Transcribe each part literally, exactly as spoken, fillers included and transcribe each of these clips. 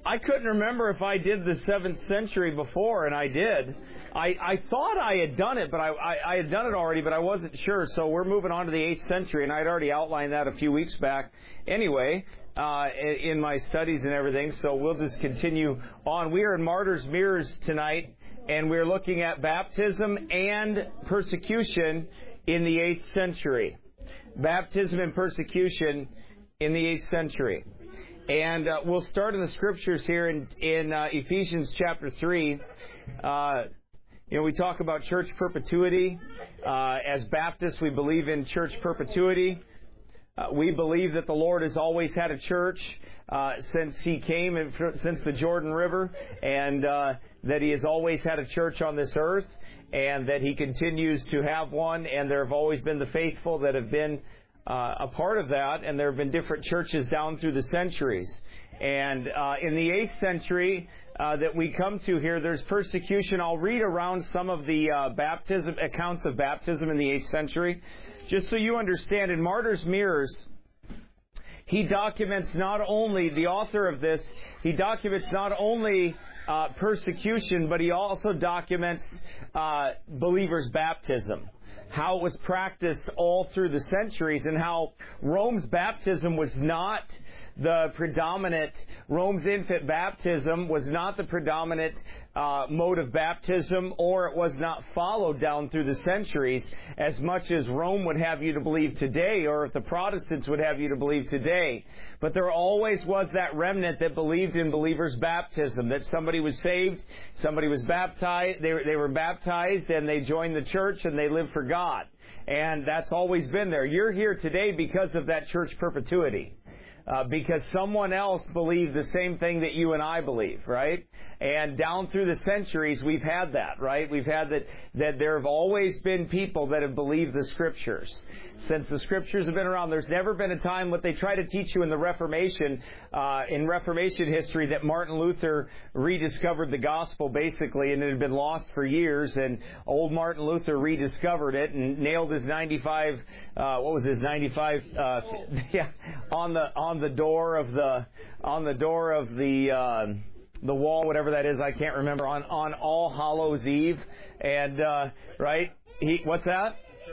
I couldn't remember if I did the seventh century before, and I did. I, I thought I had done it, but I, I, I had done it already, but I wasn't sure. So we're moving on to the eighth century, and I'd already outlined that a few weeks back anyway, uh, in my studies and everything. So we'll just continue on. We are in Martyrs' Mirrors tonight, and we're looking at baptism and persecution in the eighth century. Baptism and persecution in the eighth century. And uh, we'll start in the scriptures here in, in uh, Ephesians chapter three. Uh, you know, we talk about church perpetuity. Uh, as Baptists, we believe in church perpetuity. Uh, we believe that the Lord has always had a church uh, since He came, and since the Jordan River, and uh, that He has always had a church on this earth, and that He continues to have one, and there have always been the faithful that have been Uh, a part of that, and there have been different churches down through the centuries. And uh, in the eighth century uh, that we come to here, there's persecution. I'll read around some of the uh, baptism accounts of baptism in the eighth century, just so you understand. In Martyrs' Mirrors, he documents not only, the author of this, he documents not only uh, persecution, but he also documents uh, believers' baptism. How it was practiced all through the centuries, and how Rome's baptism was not the predominant, Rome's infant baptism was not the predominant uh, mode of baptism, or it was not followed down through the centuries as much as Rome would have you to believe today, or if the Protestants would have you to believe today. But there always was that remnant that believed in believers' baptism, that somebody was saved, somebody was baptized, they, they were baptized, and they joined the church, and they lived for God. And that's always been there. You're here today because of that church perpetuity. Uh, because someone else believed the same thing that you and I believe, right? And down through the centuries, we've had that, right? We've had that, that there have always been people that have believed the Scriptures. Since the Scriptures have been around, there's never been a time, what they try to teach you in the Reformation, uh, in Reformation history, that Martin Luther rediscovered the gospel, basically, and it had been lost for years, and old Martin Luther rediscovered it and nailed his ninety-five, uh, what was his ninety-five, uh, yeah, on the, on the door of the, on the door of the, uh, the wall, whatever that is, I can't remember, on, on All Hallows Eve, and, uh, right, he, what's that?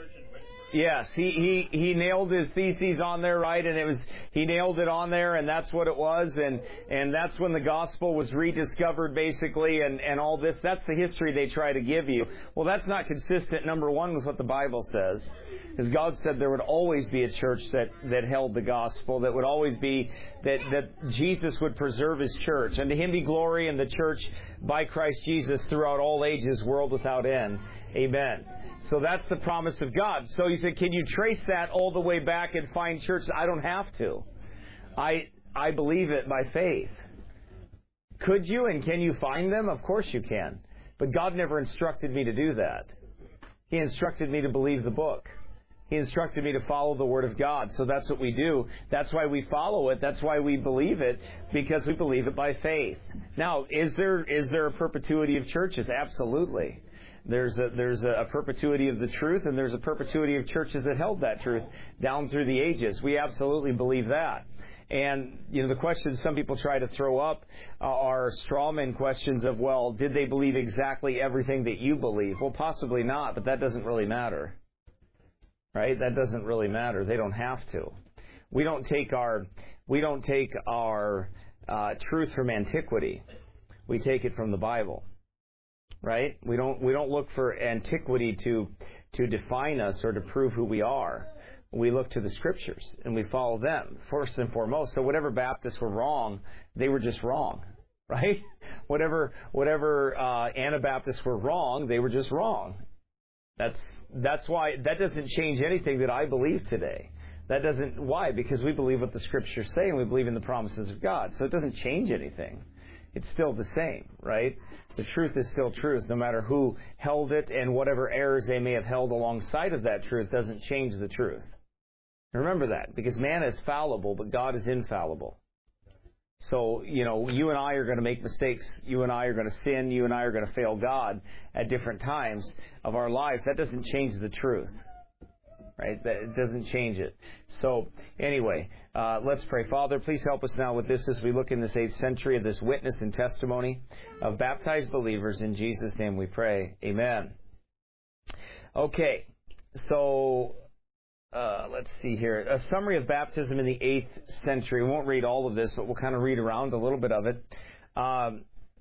Yes, he, he, he nailed his theses on there, right, and it was, he nailed it on there, and that's what it was, and, and that's when the gospel was rediscovered, basically, and, and all this. That's the history they try to give you. Well, that's not consistent, number one, with what the Bible says. Because God said there would always be a church that, that held the gospel, that would always be, that, that Jesus would preserve His church. And to Him be glory in the church by Christ Jesus throughout all ages, world without end. Amen. So that's the promise of God. So you said, can you trace that all the way back and find churches? I don't have to. I I believe it by faith. Could you and can you find them? Of course you can. But God never instructed me to do that. He instructed me to believe the book. He instructed me to follow the Word of God. So that's what we do. That's why we follow it. That's why we believe it, because we believe it by faith. Now, is there is there a perpetuity of churches? Absolutely. There's a, there's a perpetuity of the truth, and there's a perpetuity of churches that held that truth down through the ages. We absolutely believe that. And, you know, the questions some people try to throw up are strawman questions of, well, did they believe exactly everything that you believe? Well, possibly not, but that doesn't really matter. Right? That doesn't really matter. They don't have to. We don't take our, we don't take our uh, truth from antiquity. We take it from the Bible. Right? We don't we don't look for antiquity to to define us or to prove who we are. We look to the Scriptures and we follow them first and foremost. So whatever Baptists were wrong, they were just wrong, right? Whatever whatever uh, Anabaptists were wrong, they were just wrong. That's that's why that doesn't change anything that I believe today. That doesn't why because we believe what the Scriptures say and we believe in the promises of God. So it doesn't change anything. It's still the same, right? The truth is still truth, no matter who held it, and whatever errors they may have held alongside of that truth doesn't change the truth. Remember that, because man is fallible, but God is infallible. So, you know, you and I are going to make mistakes. You and I are going to sin. You and I are going to fail God at different times of our lives. That doesn't change the truth. right? That, it doesn't change it. So, anyway, uh, let's pray. Father, please help us now with this as we look in this eighth century of this witness and testimony of baptized believers. In Jesus' name we pray. Amen. Okay, so uh, let's see here. A summary of baptism in the eighth century. We won't read all of this, but we'll kind of read around a little bit of it. Um,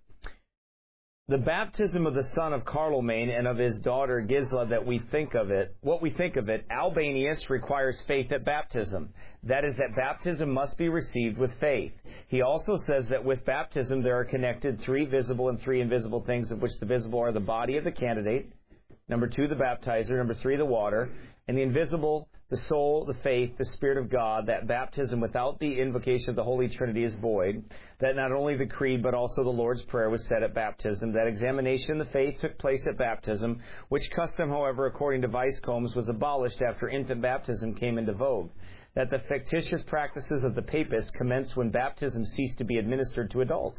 The baptism of the son of Carlomagne and of his daughter Gisla, that we think of it, what we think of it, Albanius requires faith at baptism. That is, that baptism must be received with faith. He also says that with baptism there are connected three visible and three invisible things, of which the visible are the body of the candidate, number two, the baptizer, number three, the water, and the invisible, the soul, the faith, the Spirit of God. That baptism without the invocation of the Holy Trinity is void. That not only the creed but also the Lord's Prayer was said at baptism. That examination of the faith took place at baptism, which custom, however, according to Weiscombs, was abolished after infant baptism came into vogue. That the fictitious practices of the papists commenced when baptism ceased to be administered to adults.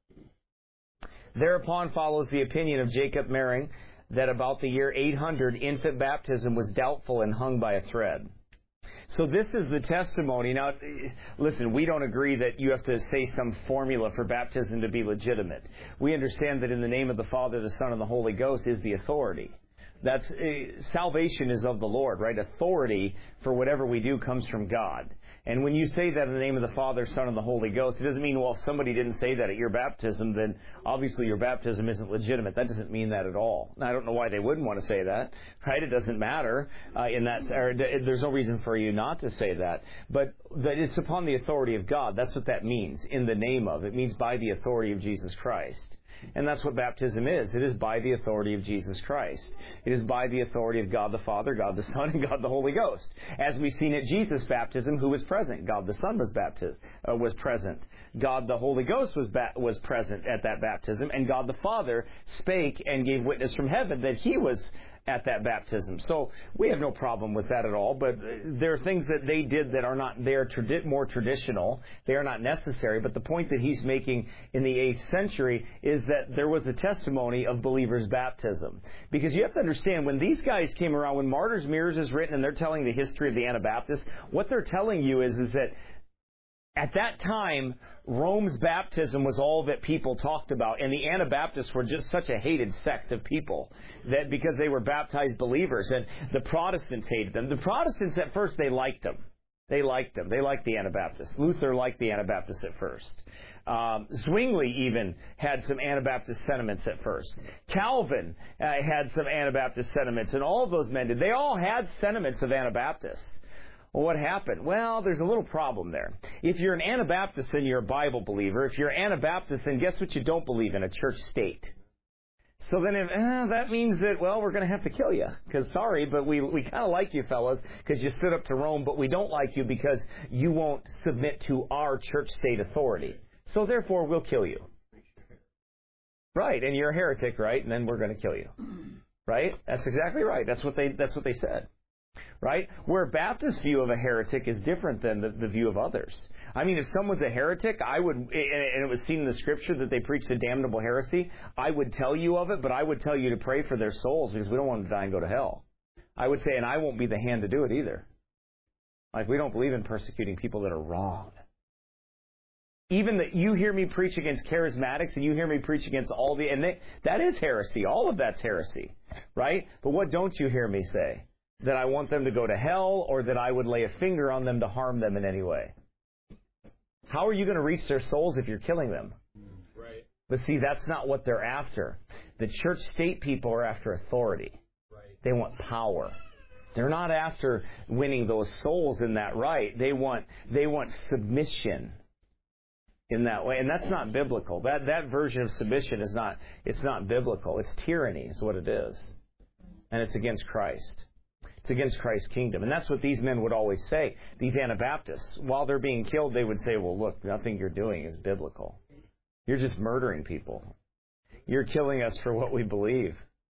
Thereupon follows the opinion of Jacob Mering that about the year eight hundred, infant baptism was doubtful and hung by a thread. So this is the testimony. Now, listen, we don't agree that you have to say some formula for baptism to be legitimate. We understand that in the name of the Father, the Son, and the Holy Ghost is the authority. That's uh, salvation is of the Lord, right? Authority for whatever we do comes from God. And when you say that in the name of the Father, Son, and the Holy Ghost, it doesn't mean, well, if somebody didn't say that at your baptism, then obviously your baptism isn't legitimate. That doesn't mean that at all. Now, I don't know why they wouldn't want to say that, right? It doesn't matter. Uh, in that, or there's no reason for you not to say that. But that it's upon the authority of God. That's what that means, in the name of. It means by the authority of Jesus Christ. And that's what baptism is. It is by the authority of Jesus Christ. It is by the authority of God the Father, God the Son, and God the Holy Ghost. As we've seen at Jesus' baptism, who was present? God the Son was baptized, uh, was present. God the Holy Ghost was ba- was present at that baptism, and God the Father spake and gave witness from heaven that He was at that baptism. So we have no problem with that at all, but there are things that they did that are not, they are tradi- more traditional. They are not necessary, but the point that he's making in the eighth century is that there was a testimony of believers' baptism. Because you have to understand, when these guys came around, when Martyrs' Mirrors is written and they're telling the history of the Anabaptists, what they're telling you is, is that at that time, Rome's baptism was all that people talked about, and the Anabaptists were just such a hated sect of people that because they were baptized believers, and the Protestants hated them. The Protestants at first, they liked them. They liked them. They liked the Anabaptists. Luther liked the Anabaptists at first. Um, Zwingli even had some Anabaptist sentiments at first. Calvin uh, had some Anabaptist sentiments, and all of those men did. They all had sentiments of Anabaptists. Well, what happened? Well, there's a little problem there. If you're an Anabaptist, then you're a Bible believer. If you're Anabaptist, then guess what you don't believe in? A church state. So then if, eh, that means that, well, we're going to have to kill you. Because, sorry, but we, we kind of like you fellas because you stood up to Rome, but we don't like you because you won't submit to our church state authority. So therefore, we'll kill you. Right, and you're a heretic, right? And then we're going to kill you. Right? That's exactly right. That's what they, that's what they said. Right? Where Baptist view of a heretic is different than the, the view of others. I mean, if someone's a heretic, I would, and it was seen in the Scripture that they preached a damnable heresy, I would tell you of it, but I would tell you to pray for their souls because we don't want them to die and go to hell. I would say, and I won't be the hand to do it either. Like, we don't believe in persecuting people that are wrong. Even that you hear me preach against charismatics and you hear me preach against all the, and they, that is heresy. All of that's heresy. Right? But what don't you hear me say? That I want them to go to hell, or that I would lay a finger on them to harm them in any way. How are you going to reach their souls if you're killing them? Right. But see, that's not what they're after. The church state people are after authority. Right. They want power. They're not after winning those souls in that right. They want they want submission in that way, and that's not biblical. That that version of submission is not. It's not biblical. It's tyranny, is what it is, and it's against Christ. It's against Christ's kingdom. And that's what these men would always say, these Anabaptists. While they're being killed, they would say, well, look, nothing you're doing is biblical. You're just murdering people. You're killing us for what we believe.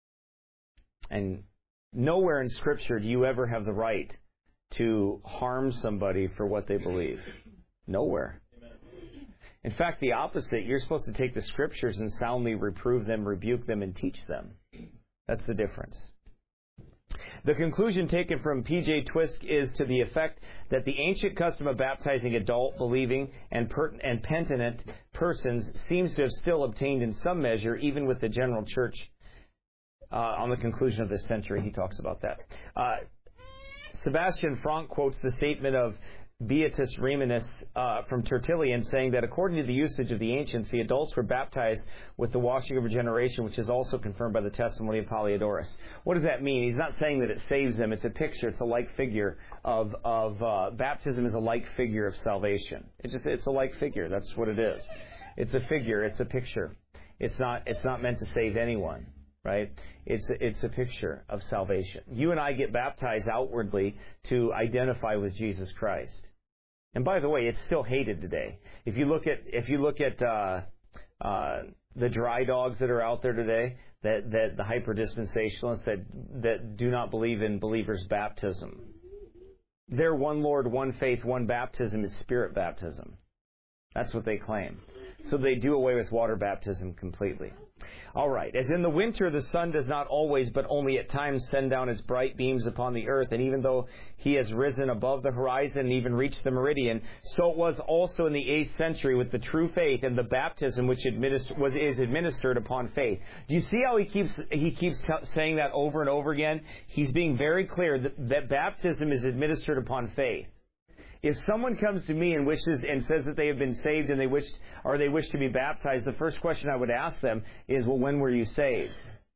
And nowhere in Scripture do you ever have the right to harm somebody for what they believe. Nowhere. In fact, the opposite. You're supposed to take the Scriptures and soundly reprove them, rebuke them, and teach them. That's the difference. The conclusion taken from P J Twisk is to the effect that the ancient custom of baptizing adult, believing, and, per- and penitent persons seems to have still obtained in some measure, even with the general church. Uh, on the conclusion of this century, he talks about that. Uh, Sebastian Franck quotes the statement of Beatus Reminus uh, from Tertullian, saying that according to the usage of the ancients, the adults were baptized with the washing of regeneration, which is also confirmed by the testimony of Polyodorus. What does that mean? He's not saying that it saves them. It's a picture. It's a like figure of of uh, baptism is a like figure of salvation. It just it's a like figure. That's what it is. It's a figure. It's a picture. It's not it's not meant to save anyone. Right? It's a, it's a picture of salvation. You and I get baptized outwardly to identify with Jesus Christ. And by the way, it's still hated today. If you look at if you look at uh, uh, the dry dogs that are out there today, that that the hyper dispensationalists that that do not believe in believers' baptism, their one Lord, one faith, one baptism is Spirit baptism. That's what they claim. So they do away with water baptism completely. All right. As in the winter, the sun does not always, but only at times, send down its bright beams upon the earth. And even though he has risen above the horizon and even reached the meridian, so it was also in the eighth century with the true faith and the baptism which administ- was is administered upon faith. Do you see how he keeps he keeps t- saying that over and over again? He's being very clear that, that baptism is administered upon faith. If someone comes to me and wishes and says that they have been saved and they wish or they wish to be baptized, the first question I would ask them is, well, when were you saved?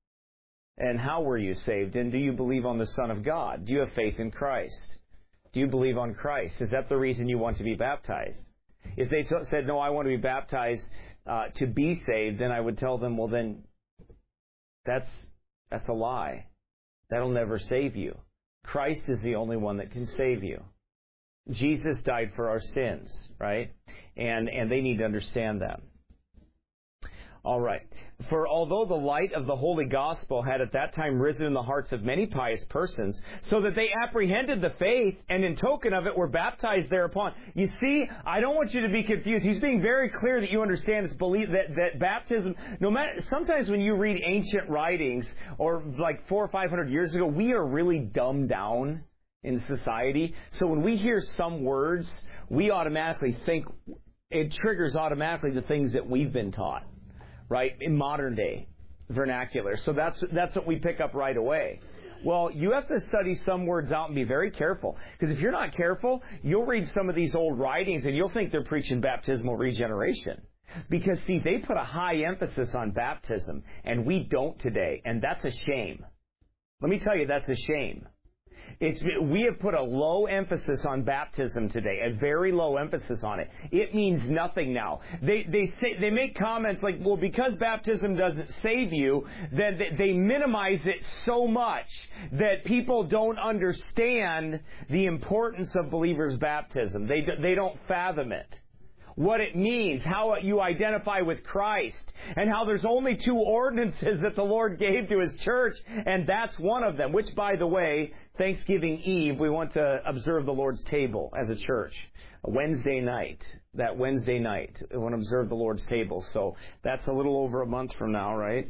And how were you saved? And do you believe on the Son of God? Do you have faith in Christ? Do you believe on Christ? Is that the reason you want to be baptized? If they t- said, no, I want to be baptized uh, to be saved, then I would tell them, well, then that's that's a lie. That'll never save you. Christ is the only one that can save you. Jesus died for our sins, right? And and they need to understand that. All right. For although the light of the Holy Gospel had at that time risen in the hearts of many pious persons, so that they apprehended the faith, and in token of it were baptized thereupon. You see, I don't want you to be confused. He's being very clear that you understand it's belief that, that baptism, no matter, sometimes when you read ancient writings, or like four or five hundred years ago, we are really dumbed down in society. So when we hear some words, we automatically think, it triggers automatically the things that we've been taught, right, in modern day vernacular. So that's that's what we pick up right away. Well, you have to study some words out and be very careful. Because if you're not careful, you'll read some of these old writings and you'll think they're preaching baptismal regeneration. Because, see, they put a high emphasis on baptism, and we don't today. And that's a shame. Let me tell you, that's a shame. It's, we have put a low emphasis on baptism today, a very low emphasis on it. It means nothing now. They they say they make comments like, well, because baptism doesn't save you, then they minimize it so much that people don't understand the importance of believers' baptism. They they don't fathom it. What it means, how you identify with Christ, and how there's only two ordinances that the Lord gave to His church, and that's one of them, which, by the way, Thanksgiving Eve, we want to observe the Lord's table as a church. A Wednesday night, that Wednesday night, we want to observe the Lord's table. So that's a little over a month from now, right?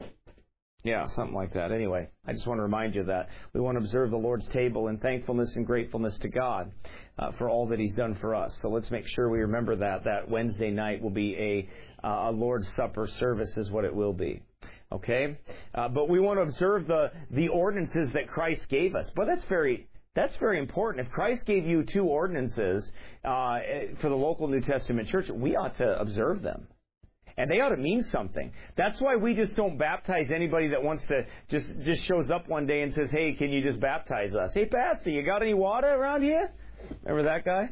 Yeah, something like that. Anyway, I just want to remind you of that. We want to observe the Lord's table in thankfulness and gratefulness to God uh, for all that He's done for us. So let's make sure we remember that. That Wednesday night will be a, uh, a Lord's Supper service is what it will be. Okay? Uh, but we want to observe the, the ordinances that Christ gave us. But that's very... That's very important. If Christ gave you two ordinances uh, for the local New Testament church, we ought to observe them. And they ought to mean something. That's why we just don't baptize anybody that wants to just just shows up one day and says, hey, can you just baptize us? Hey, Pastor, you got any water around here? Remember that guy?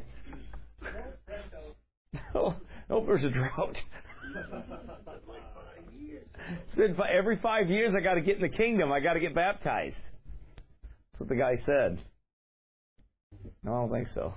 Oh, oh there's a drought. It's been every five years I got to get in the kingdom. I got to get baptized. That's what the guy said. No, I don't think so.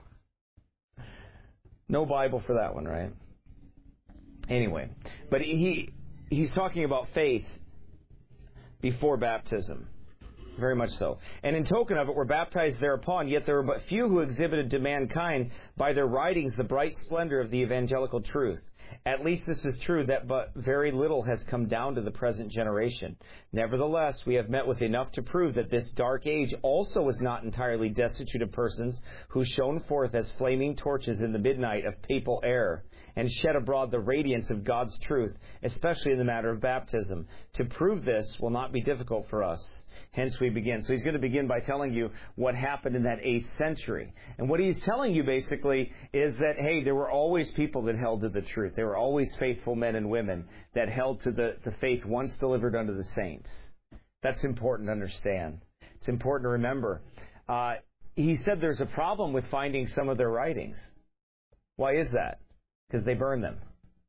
No Bible for that one, right? Anyway, but he he's talking about faith before baptism. Very much so. And in token of it, were baptized thereupon, yet there were but few who exhibited to mankind by their writings the bright splendor of the evangelical truth. At least this is true that but very little has come down to the present generation. Nevertheless, we have met with enough to prove that this dark age also is not entirely destitute of persons who shone forth as flaming torches in the midnight of papal error, and shed abroad the radiance of God's truth, especially in the matter of baptism. To prove this will not be difficult for us. Hence we begin. So he's going to begin by telling you what happened in that eighth century. And what he's telling you basically is that, hey, there were always people that held to the truth. There were always faithful men and women that held to the, the faith once delivered unto the saints. That's important to understand. It's important to remember. Uh, he said there's a problem with finding some of their writings. Why is that? Because they burned them.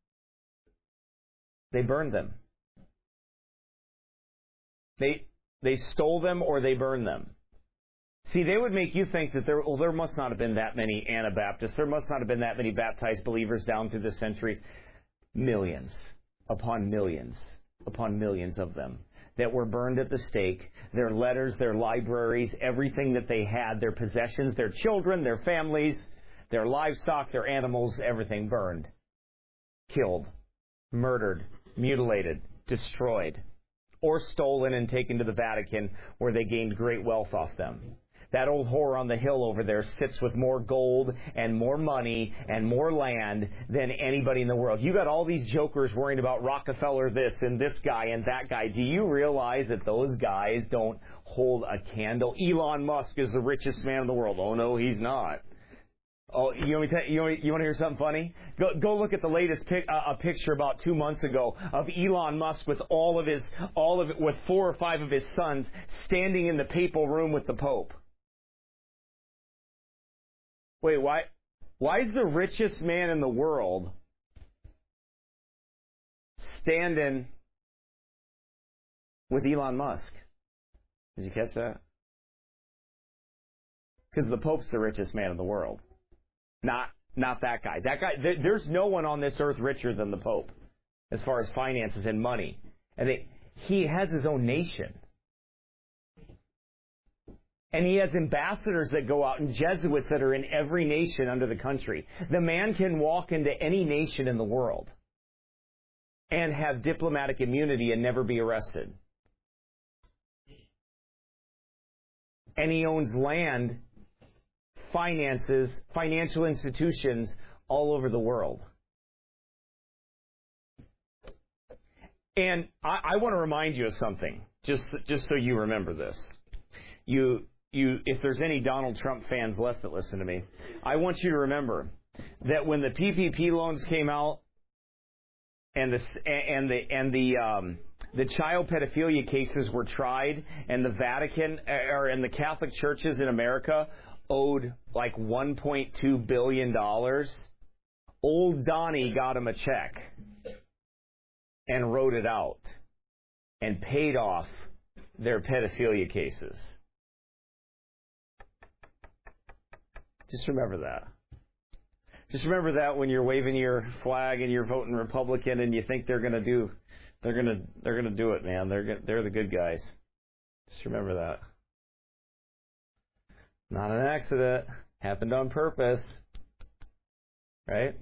They burned them. They... They stole them or they burned them. See, they would make you think that there, well, there must not have been that many Anabaptists. There must not have been that many baptized believers down through the centuries. Millions upon millions upon millions of them that were burned at the stake. Their letters, their libraries, everything that they had, their possessions, their children, their families, their livestock, their animals, everything burned, killed, murdered, mutilated, destroyed, or stolen and taken to the Vatican, where they gained great wealth off them. That old whore on the hill over there sits with more gold and more money and more land than anybody in the world. You got all these jokers worrying about Rockefeller this and this guy and that guy. Do you realize that those guys don't hold a candle? Elon Musk is the richest man in the world. Oh, no, he's not. Oh, you want, me to, you, want, you want to hear something funny? Go, go look at the latest pic, uh, a picture about two months ago of Elon Musk with all of his, all of it, with four or five of his sons standing in the papal room with the Pope. Wait, why? Why is the richest man in the world standing with Elon Musk? Did you catch that? Because the Pope's the richest man in the world. Not not that guy. That guy. Th- there's no one on this earth richer than the Pope, as far as finances and money. And they, he has his own nation, and he has ambassadors that go out and Jesuits that are in every nation under the country. The man can walk into any nation in the world and have diplomatic immunity and never be arrested. And he owns land, finances, financial institutions all over the world. And I, I want to remind you of something, just just so you remember this. You you if there's any Donald Trump fans left that listen to me, I want you to remember that when the P P P loans came out and the and the and the um, the child pedophilia cases were tried, and the Vatican or and the Catholic churches in America owed like one point two billion dollars, old Donnie got him a check and wrote it out and paid off their pedophilia cases. Just remember that. Just remember that when you're waving your flag and you're voting Republican and you think they're going to do, they're going to they're going to do it, man. They're they're the good guys. Just remember that. Not an accident. Happened on purpose. Right?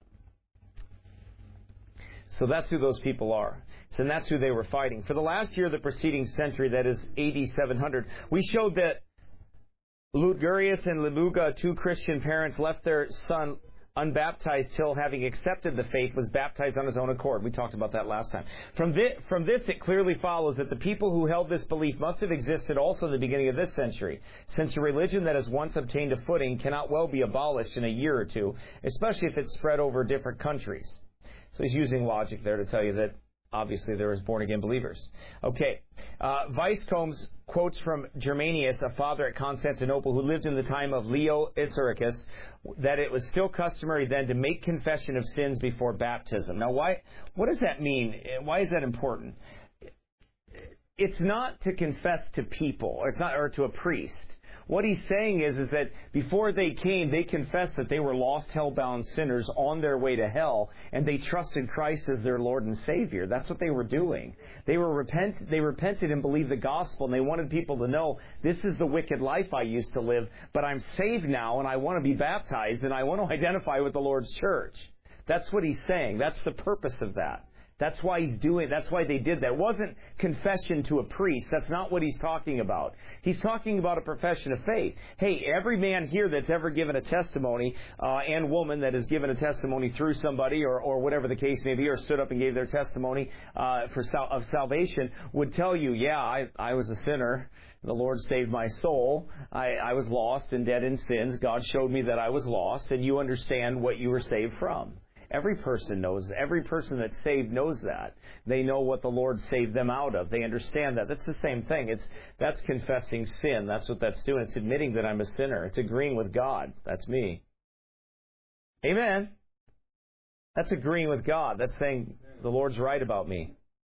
So that's who those people are. So and that's who they were fighting. For the last year of the preceding century, that is A D seven hundred, we showed that Ludgerius and Libuga, two Christian parents, left their son unbaptized till, having accepted the faith, was baptized on his own accord. We talked about that last time. From this, from this, it clearly follows that the people who held this belief must have existed also in the beginning of this century, since a religion that has once obtained a footing cannot well be abolished in a year or two, especially if it's spread over different countries. So he's using logic there to tell you that obviously there is born-again believers. Okay. Uh, Weiscombs quotes from Germanius, a father at Constantinople who lived in the time of Leo Isoricus, that it was still customary then to make confession of sins before baptism. Now, why? What does that mean? Why is that important? It's not to confess to people, or it's not, or to a priest. What he's saying is, is that before they came, they confessed that they were lost, hell-bound sinners on their way to hell, and they trusted Christ as their Lord and Savior. That's what they were doing. They were repent. They repented and believed the gospel, and they wanted people to know, this is the wicked life I used to live, but I'm saved now, and I want to be baptized, and I want to identify with the Lord's church. That's what he's saying. That's the purpose of that. That's why he's doing, that's why they did that. It wasn't confession to a priest. That's not what he's talking about. He's talking about a profession of faith. Hey, every man here that's ever given a testimony, uh, and woman that has given a testimony through somebody or, or whatever the case may be, or stood up and gave their testimony, uh, for sal- of salvation, would tell you, yeah, I, I was a sinner. The Lord saved my soul. I, I was lost and dead in sins. God showed me that I was lost, and you understand what you were saved from. Every person knows, every person that's saved knows that. They know what the Lord saved them out of. They understand that. That's the same thing. It's, that's confessing sin. That's what that's doing. It's admitting that I'm a sinner. It's agreeing with God. That's me. Amen. That's agreeing with God. That's saying the Lord's right about me.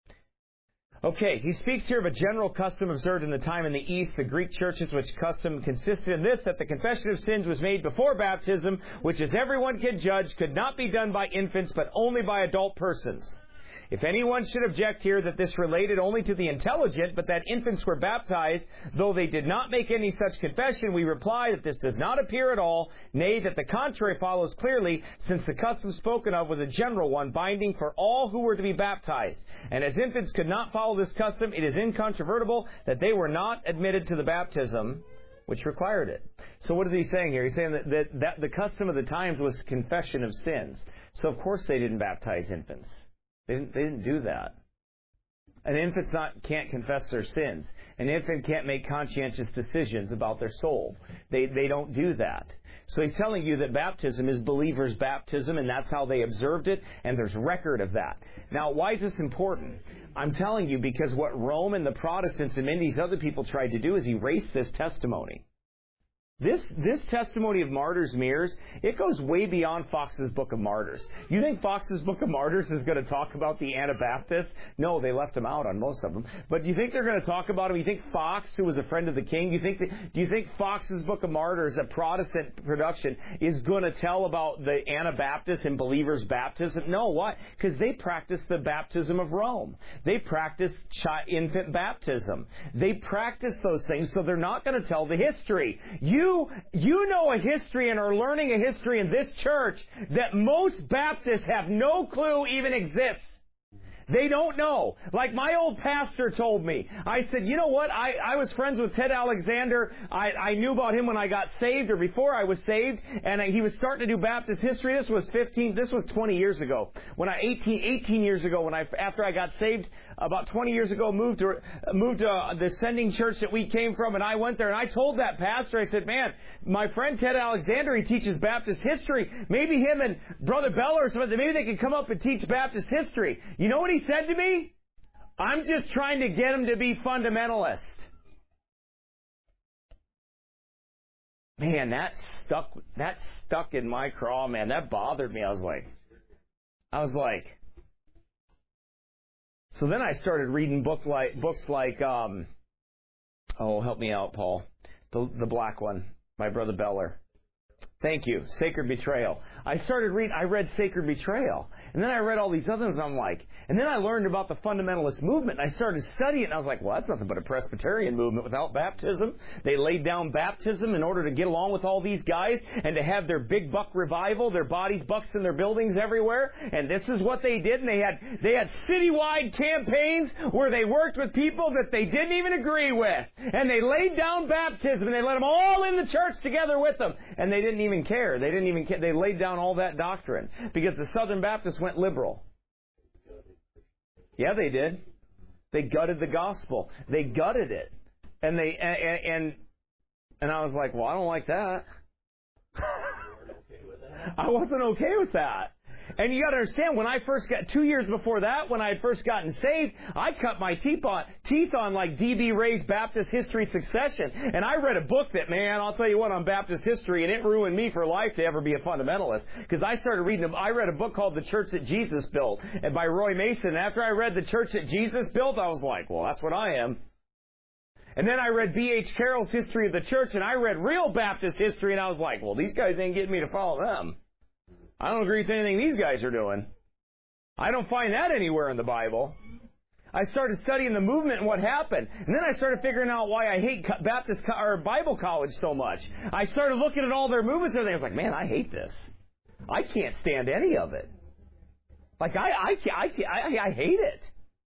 Okay, he speaks here of a general custom observed in the time in the East, the Greek churches, which custom consisted in this, that the confession of sins was made before baptism, which, as everyone can judge, could not be done by infants, but only by adult persons. If anyone should object here that this related only to the intelligent, but that infants were baptized, though they did not make any such confession, we reply that this does not appear at all, nay, that the contrary follows clearly, since the custom spoken of was a general one, binding for all who were to be baptized. And as infants could not follow this custom, it is incontrovertible that they were not admitted to the baptism which required it. So what is he saying here? He's saying that, that, that the custom of the times was confession of sins. So of course they didn't baptize infants. They didn't, they didn't do that. An infant's not, can't confess their sins. An infant can't make conscientious decisions about their soul. They, they don't do that. So he's telling you that baptism is believers' baptism, and that's how they observed it, and there's record of that. Now, why is this important? I'm telling you because what Rome and the Protestants and many of these other people tried to do is erase this testimony. This this testimony of martyrs' mirrors, it goes way beyond Fox's Book of Martyrs. You think Fox's Book of Martyrs is going to talk about the Anabaptists? No, they left them out on most of them. But do you think they're going to talk about them? You think Fox, who was a friend of the king, do you think that, do you think Fox's Book of Martyrs, a Protestant production, is going to tell about the Anabaptists and believers' baptism? No, why? Because they practiced the baptism of Rome. They practiced infant baptism. They practiced those things, so they're not going to tell the history. You You, you know a history and are learning a history in this church that most Baptists have no clue even exists. They don't know. Like my old pastor told me. I said, you know what? I, I was friends with Ted Alexander. I, I knew about him when I got saved or before I was saved. And he was starting to do Baptist history. This was fifteen, this was twenty years ago. When I, eighteen, eighteen years ago, when I, after I got saved, about twenty years ago, moved to, moved to the sending church that we came from. And I went there and I told that pastor, I said, man, my friend Ted Alexander, he teaches Baptist history. Maybe him and Brother Beller or something, maybe they could come up and teach Baptist history. You know what he said to me? I'm just trying to get him to be fundamentalist. Man, that stuck, that stuck in my craw, man. That bothered me. I was like, I was like, so then I started reading book like, books like, um, oh, help me out, Paul. The, the black one, my Brother Beller. Thank you. Sacred Betrayal. I started reading, I read Sacred Betrayal. And then I read all these others, and I'm like, and then I learned about the fundamentalist movement, and I started studying it, and I was like, well, that's nothing but a Presbyterian movement without baptism. They laid down baptism in order to get along with all these guys and to have their big buck revival, their bodies bucks in their buildings everywhere. And this is what they did, and they had they had citywide campaigns where they worked with people that they didn't even agree with. And they laid down baptism, and they let them all in the church together with them. And they didn't even care. They didn't even care. They laid down all that doctrine because the Southern Baptists went liberal. Yeah, they did. They gutted the gospel. They gutted it. And they and and, and I was like, well, I don't like that. I wasn't okay with that. And you got to understand, when I first got, two years before that, when I had first gotten saved, I cut my teeth on, teeth on like D B Ray's Baptist History Succession. And I read a book that, man, I'll tell you what, on Baptist history, and it ruined me for life to ever be a fundamentalist. Because I started reading, I read a book called The Church That Jesus Built, and by Roy Mason. And after I read The Church That Jesus Built, I was like, well, that's what I am. And then I read B H Carroll's History of the Church, and I read real Baptist history, and I was like, well, these guys ain't getting me to follow them. I don't agree with anything these guys are doing. I don't find that anywhere in the Bible. I started studying the movement and what happened. And then I started figuring out why I hate Baptist co- or Bible college so much. I started looking at all their movements and everything. I was like, man, I hate this. I can't stand any of it. Like, I, I, I, I, I hate it.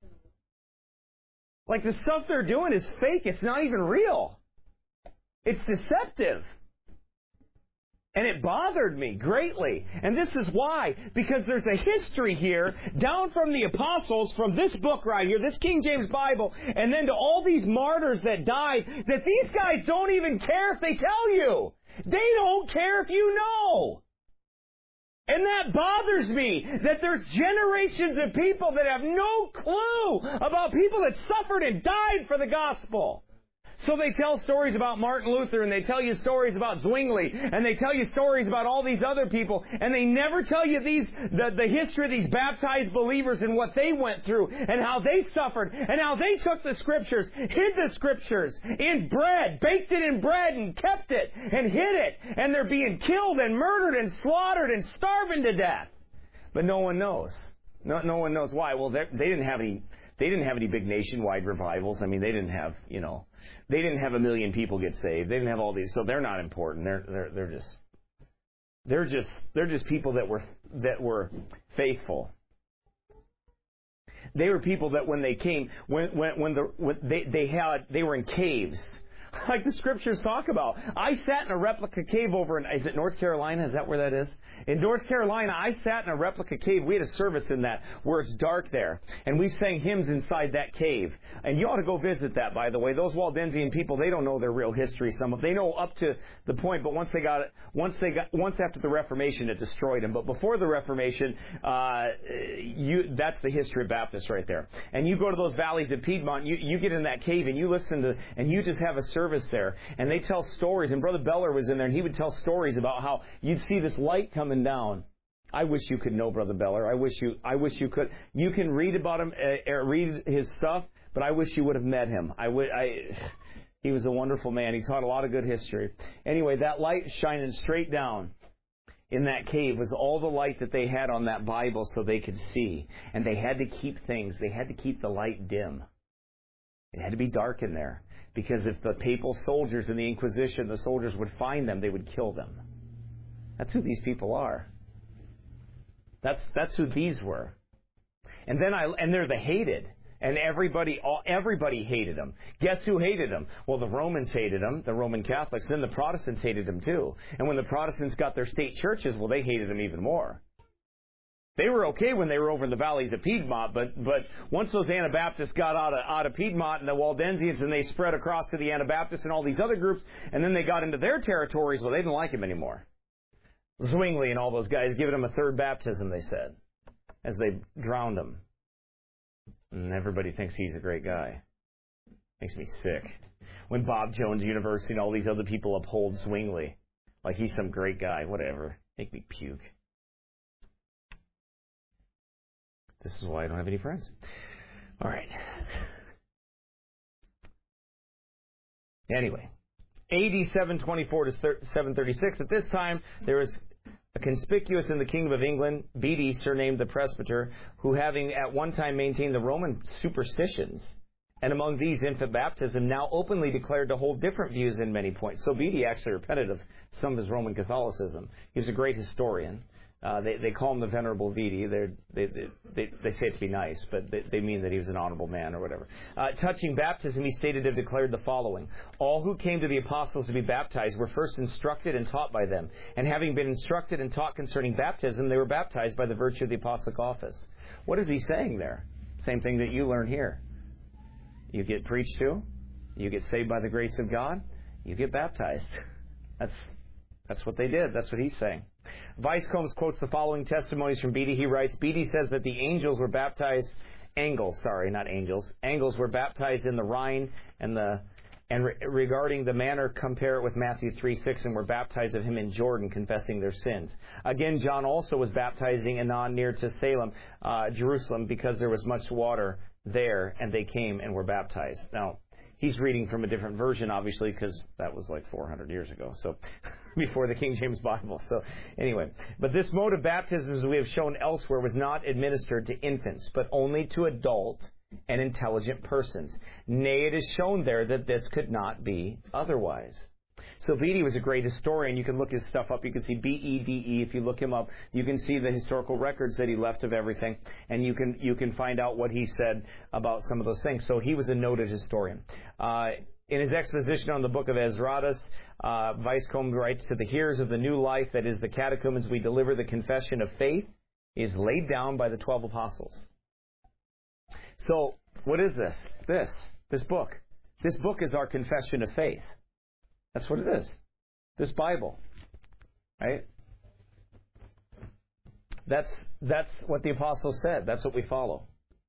Like, the stuff they're doing is fake. It's not even real. It's deceptive. And it bothered me greatly. And this is why. Because there's a history here, down from the apostles, from this book right here, this King James Bible, and then to all these martyrs that died, that these guys don't even care if they tell you. They don't care if you know. And that bothers me, that there's generations of people that have no clue about people that suffered and died for the gospel. So they tell stories about Martin Luther, and they tell you stories about Zwingli, and they tell you stories about all these other people, and they never tell you these the, the history of these baptized believers and what they went through, and how they suffered, and how they took the Scriptures, hid the Scriptures in bread, baked it in bread, and kept it, and hid it, and they're being killed and murdered and slaughtered and starving to death. But no one knows. No, no one knows why. Well, they didn't have any. They didn't have any big nationwide revivals. I mean, they didn't have, you know, they didn't have a million people get saved. They didn't have all these, so they're not important. They're they're they're just they're just they're just people that were that were faithful. They were people that when they came, when when when the when they they had they were in caves, like the Scriptures talk about. I sat in a replica cave over in, is it North Carolina? Is that where that is? In North Carolina, I sat in a replica cave. We had a service in that where it's dark there. And we sang hymns inside that cave. And you ought to go visit that, by the way. Those Waldensian people, they don't know their real history. Some of They know up to the point, but once they got it, once they got, once after the Reformation, it destroyed them. But before the Reformation, uh, you, that's the history of Baptists right there. And you go to those valleys of Piedmont, you, you get in that cave and you listen to, and you just have a service there. And they tell stories. And Brother Beller was in there, and he would tell stories about how you'd see this light coming down. I wish you could know Brother Beller. I wish you. I wish you could. You can read about him, uh, read his stuff, but I wish you would have met him. I would. I. He was a wonderful man. He taught a lot of good history. Anyway, that light shining straight down in that cave was all the light that they had on that Bible, so they could see. And they had to keep things. They had to keep the light dim. It had to be dark in there, because if the papal soldiers in the Inquisition, the soldiers would find them, they would kill them. That's who these people are. That's that's who these were. And then I and they're the hated. And everybody everybody hated them. Guess who hated them? Well, the Romans hated them, the Roman Catholics. Then the Protestants hated them too. And when the Protestants got their state churches, well, they hated them even more. They were okay when they were over in the valleys of Piedmont, but but once those Anabaptists got out of, out of Piedmont and the Waldensians, and they spread across to the Anabaptists and all these other groups, and then they got into their territories, well, they didn't like them anymore. Zwingli and all those guys giving him a third baptism, they said, as they drowned him. And everybody thinks he's a great guy. Makes me sick. When Bob Jones University and all these other people uphold Zwingli, like he's some great guy, whatever. Make me puke. This is why I don't have any friends. All right. Anyway, A D seven twenty-four to seven thirty-six. At this time, there was a conspicuous in the Kingdom of England, Bede, surnamed the presbyter, who having at one time maintained the Roman superstitions, and among these infant baptism, now openly declared to hold different views in many points. So Bede actually repented of some of his Roman Catholicism. He was a great historian. Uh, they, they call him the Venerable Bede. They, they, they, they say it to be nice, but they, they mean that he was an honorable man or whatever. Uh, touching baptism, he stated and declared the following. All who came to the apostles to be baptized were first instructed and taught by them. And having been instructed and taught concerning baptism, they were baptized by the virtue of the apostolic office. What is he saying there? Same thing that you learn here. You get preached to, you get saved by the grace of God, you get baptized. That's that's what they did. That's what he's saying. Vice Combs quotes the following testimonies from Bede. He writes, Bede says that the angels were baptized, angels, sorry, not angels, angels were baptized in the Rhine, and the and re- regarding the manner, compare it with Matthew three six, and were baptized of him in Jordan, confessing their sins. Again, John also was baptizing Anon near to Salem, uh, Jerusalem, because there was much water there, and they came and were baptized. Now, he's reading from a different version, obviously, because that was like four hundred years ago, so before the King James Bible. So anyway, but this mode of baptism, as we have shown elsewhere, was not administered to infants, but only to adult and intelligent persons. Nay, it is shown there that this could not be otherwise. So Beatty was a great historian. You can look his stuff up. You can see B E D E. If you look him up, you can see the historical records that he left of everything, and you can you can find out what he said about some of those things. So he was a noted historian. Uh, in his exposition on the book of Ezratus, uh, Weiscombe writes, to the hearers of the new life, that is the catechumens, we deliver the confession of faith, is laid down by the twelve apostles. So what is this? This. This book. This book is our confession of faith. That's what it is. This Bible. Right? That's that's what the apostles said. That's what we follow.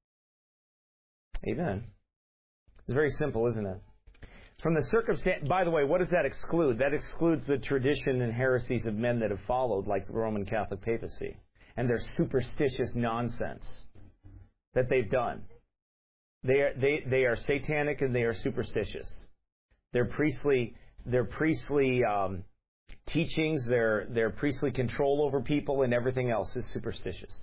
Amen. It's very simple, isn't it? From the circumstance, by the way, what does that exclude? That excludes the tradition and heresies of men that have followed, like the Roman Catholic papacy, and their superstitious nonsense that they've done. They are, they, they are satanic and they are superstitious. Their priestly, their priestly um, teachings, their, their priestly control over people and everything else is superstitious.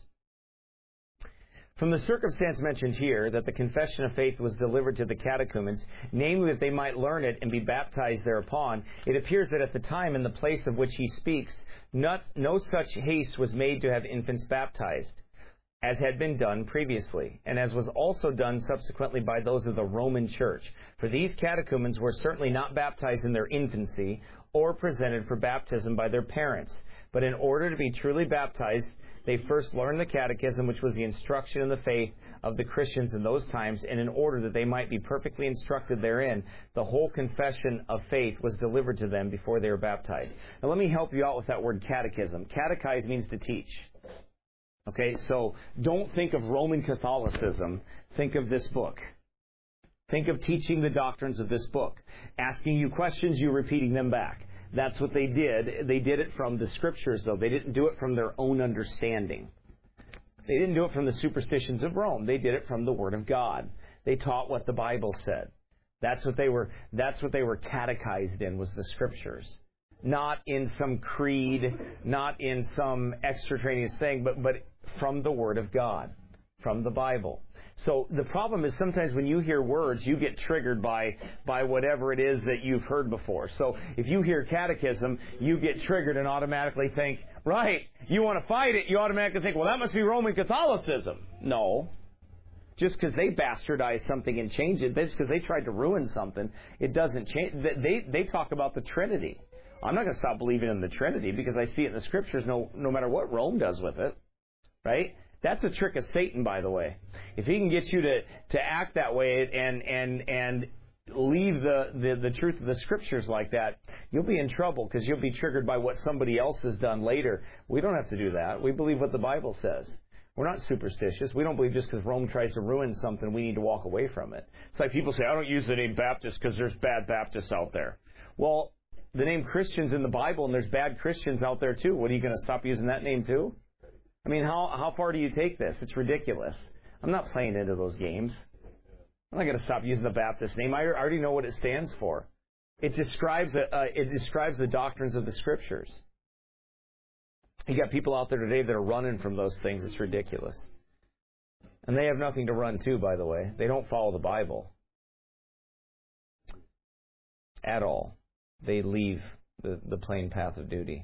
From the circumstance mentioned here, that the confession of faith was delivered to the catechumens, namely that they might learn it and be baptized thereupon, it appears that at the time and the place of which he speaks, not, no such haste was made to have infants baptized, as had been done previously, and as was also done subsequently by those of the Roman Church. For these catechumens were certainly not baptized in their infancy, or presented for baptism by their parents, but in order to be truly baptized, they first learned the catechism, which was the instruction in the faith of the Christians in those times, and in order that they might be perfectly instructed therein, the whole confession of faith was delivered to them before they were baptized. Now let me help you out with that word catechism. Catechize means to teach. Okay, so don't think of Roman Catholicism. Think of this book. Think of teaching the doctrines of this book. Asking you questions, you repeating them back. That's what they did. They did it from the Scriptures, though. They didn't do it from their own understanding. They didn't do it from the superstitions of Rome. They did it from the Word of God. They taught what the Bible said. That's what they were, that's what they were catechized in, was the Scriptures. Not in some creed, not in some extraneous thing, but, but from the Word of God, from the Bible. So the problem is sometimes when you hear words, you get triggered by, by whatever it is that you've heard before. So if you hear catechism, you get triggered and automatically think, right, you want to fight it, you automatically think, well, that must be Roman Catholicism. No. Just because they bastardized something and changed it, just because they tried to ruin something, it doesn't change. They, they talk about the Trinity. I'm not going to stop believing in the Trinity because I see it in the Scriptures no, no matter what Rome does with it. Right? That's a trick of Satan, by the way. If he can get you to, to act that way and and and leave the, the, the truth of the Scriptures like that, you'll be in trouble because you'll be triggered by what somebody else has done later. We don't have to do that. We believe what the Bible says. We're not superstitious. We don't believe just because Rome tries to ruin something, we need to walk away from it. It's like people say, I don't use the name Baptist because there's bad Baptists out there. Well, the name Christian's in the Bible, and there's bad Christians out there too. What, are you going to stop using that name too? I mean, how how far do you take this? It's ridiculous. I'm not playing into those games. I'm not going to stop using the Baptist name. I already know what it stands for. It describes a, uh, it describes the doctrines of the Scriptures. You got people out there today that are running from those things. It's ridiculous. And they have nothing to run to, by the way. They don't follow the Bible at all. They leave the, the plain path of duty.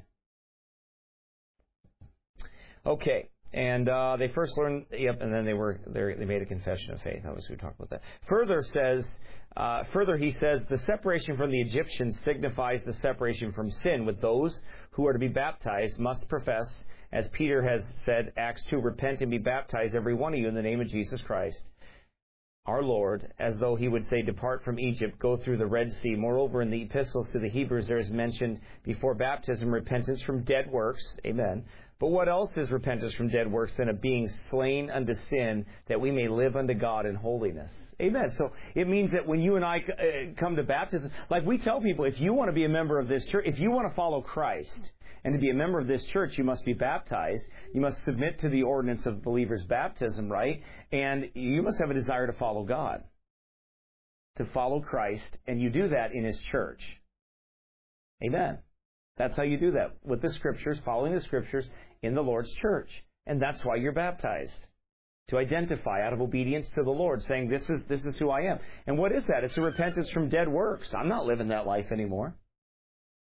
Okay, and uh, they first learned, yep, and then they were they made a confession of faith. Obviously, we talked about that. Further says, uh, further he says, the separation from the Egyptians signifies the separation from sin. With those who are to be baptized must profess, as Peter has said, Acts two, repent and be baptized, every one of you, in the name of Jesus Christ, our Lord, as though he would say, depart from Egypt, go through the Red Sea. Moreover, in the epistles to the Hebrews, there is mentioned before baptism repentance from dead works. Amen. But what else is repentance from dead works than a being slain unto sin, that we may live unto God in holiness? Amen. So it means that when you and I come to baptism, like we tell people, if you want to be a member of this church, if you want to follow Christ, and to be a member of this church, you must be baptized. You must submit to the ordinance of believers' baptism, right? And you must have a desire to follow God, to follow Christ, and you do that in His church. Amen. That's how you do that, with the Scriptures, following the Scriptures in the Lord's church. And that's why you're baptized, to identify out of obedience to the Lord, saying, this is this is who I am. And what is that? It's a repentance from dead works. I'm not living that life anymore.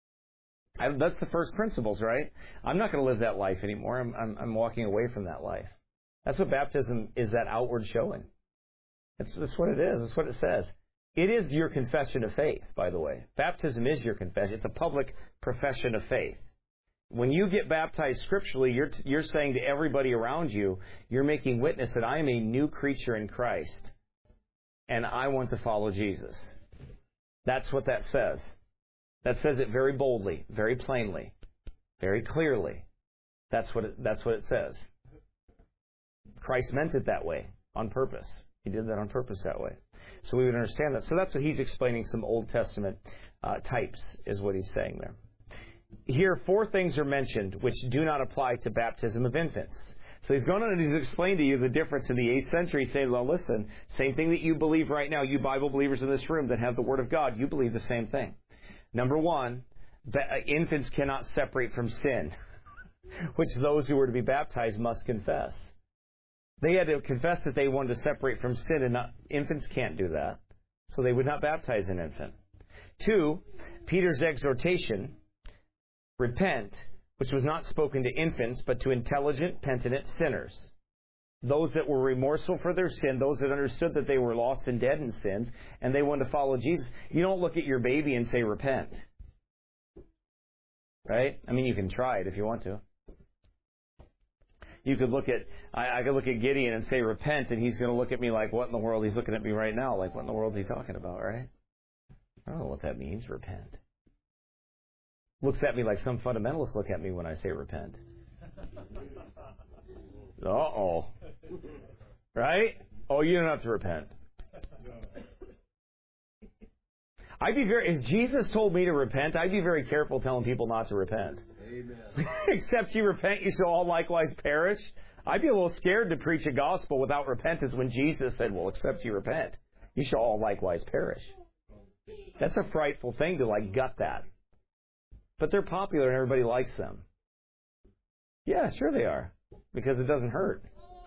I, that's the first principles, right? I'm not going to live that life anymore. I'm, I'm, I'm walking away from that life. That's what baptism is, that outward showing. That's, that's what it is. That's what it says. It is your confession of faith, by the way. Baptism is your confession. It's a public profession of faith. When you get baptized scripturally, you're, you're saying to everybody around you, you're making witness that I am a new creature in Christ, and I want to follow Jesus. That's what that says. That says it very boldly, very plainly, very clearly. That's what it, that's what it says. Christ meant it that way on purpose. He did that on purpose that way. So we would understand that. So that's what he's explaining, some Old Testament uh, types is what he's saying there. Here, four things are mentioned which do not apply to baptism of infants. So he's going on and he's explained to you the difference in the eighth century, saying, well, listen, same thing that you believe right now, you Bible believers in this room that have the Word of God, you believe the same thing. Number one, infants cannot separate from sin, which those who were to be baptized must confess. They had to confess that they wanted to separate from sin, and not, infants can't do that. So they would not baptize an infant. Two, Peter's exhortation, repent, which was not spoken to infants, but to intelligent, penitent sinners. Those that were remorseful for their sin, those that understood that they were lost and dead in sins, and they wanted to follow Jesus. You don't look at your baby and say, repent. Right? I mean, you can try it if you want to. You could look at, I, I could look at Gideon and say, repent, and he's going to look at me like, what in the world? He's looking at me right now like, what in the world is he talking about, right? I don't know what that means, repent. Looks at me like some fundamentalists look at me when I say repent. Uh-oh. Right? Oh, you don't have to repent. I'd be very, if Jesus told me to repent, I'd be very careful telling people not to repent. Amen. Except you repent, you shall all likewise perish. I'd be a little scared to preach a gospel without repentance when Jesus said, well, except you repent, you shall all likewise perish. That's a frightful thing to, like, gut that. But they're popular and everybody likes them. Yeah, sure they are. Because it doesn't hurt.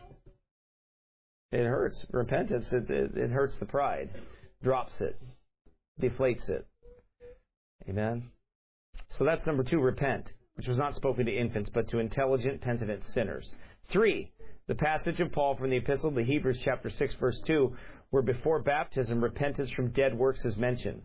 It hurts. Repentance, it, it, it hurts the pride. Drops it. Deflates it. Amen? So that's number two, repent, which was not spoken to infants, but to intelligent, penitent sinners. Three, the passage of Paul from the Epistle to the Hebrews, chapter six, verse two, where before baptism, repentance from dead works is mentioned.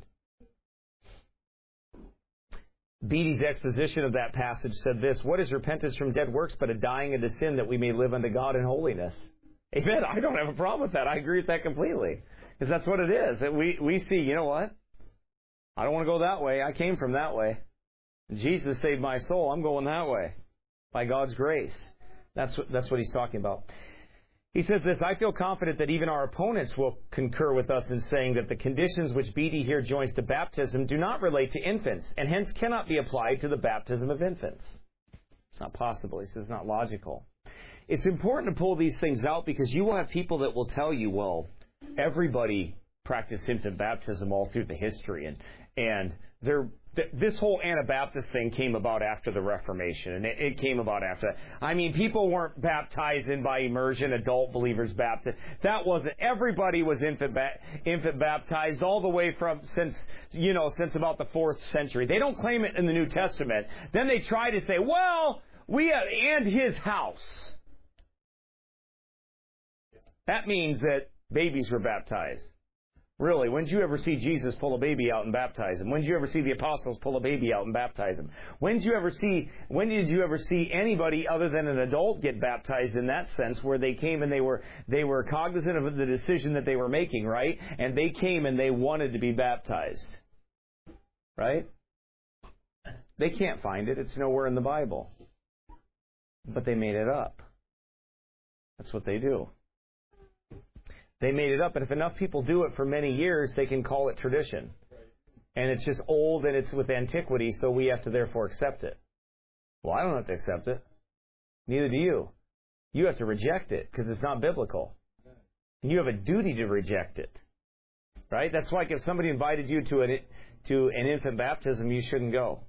Beatty's exposition of that passage said this, what is repentance from dead works but a dying into sin that we may live unto God in holiness? Amen. I don't have a problem with that. I agree with that completely. Because that's what it is. We, we see, you know what? I don't want to go that way. I came from that way. Jesus saved my soul. I'm going that way. By God's grace. That's what, that's what he's talking about. He says this, I feel confident that even our opponents will concur with us in saying that the conditions which Beatty here joins to baptism do not relate to infants, and hence cannot be applied to the baptism of infants. It's not possible. He says it's not logical. It's important to pull these things out because you will have people that will tell you, well, everybody practiced infant baptism all through the history, and and they're this whole Anabaptist thing came about after the Reformation, and it, it came about after. I mean, people weren't baptized in by immersion, adult believers baptized. That wasn't. Everybody was infant ba- infant baptized all the way from since you know since about the fourth century. They don't claim it in the New Testament. Then they try to say, well, we have, and his house. That means that babies were baptized. Really, when did you ever see Jesus pull a baby out and baptize him? When did you ever see the apostles pull a baby out and baptize him? When did you ever see when did you ever see anybody other than an adult get baptized in that sense, where they came and they were they were cognizant of the decision that they were making, right? And they came and they wanted to be baptized. Right? They can't find it. It's nowhere in the Bible. But they made it up. That's what they do. They made it up, and if enough people do it for many years, they can call it tradition. And it's just old and it's with antiquity, so we have to therefore accept it. Well, I don't have to accept it. Neither do you. You have to reject it because it's not biblical. You have a duty to reject it. Right? That's like if somebody invited you to an, to an infant baptism, you shouldn't go.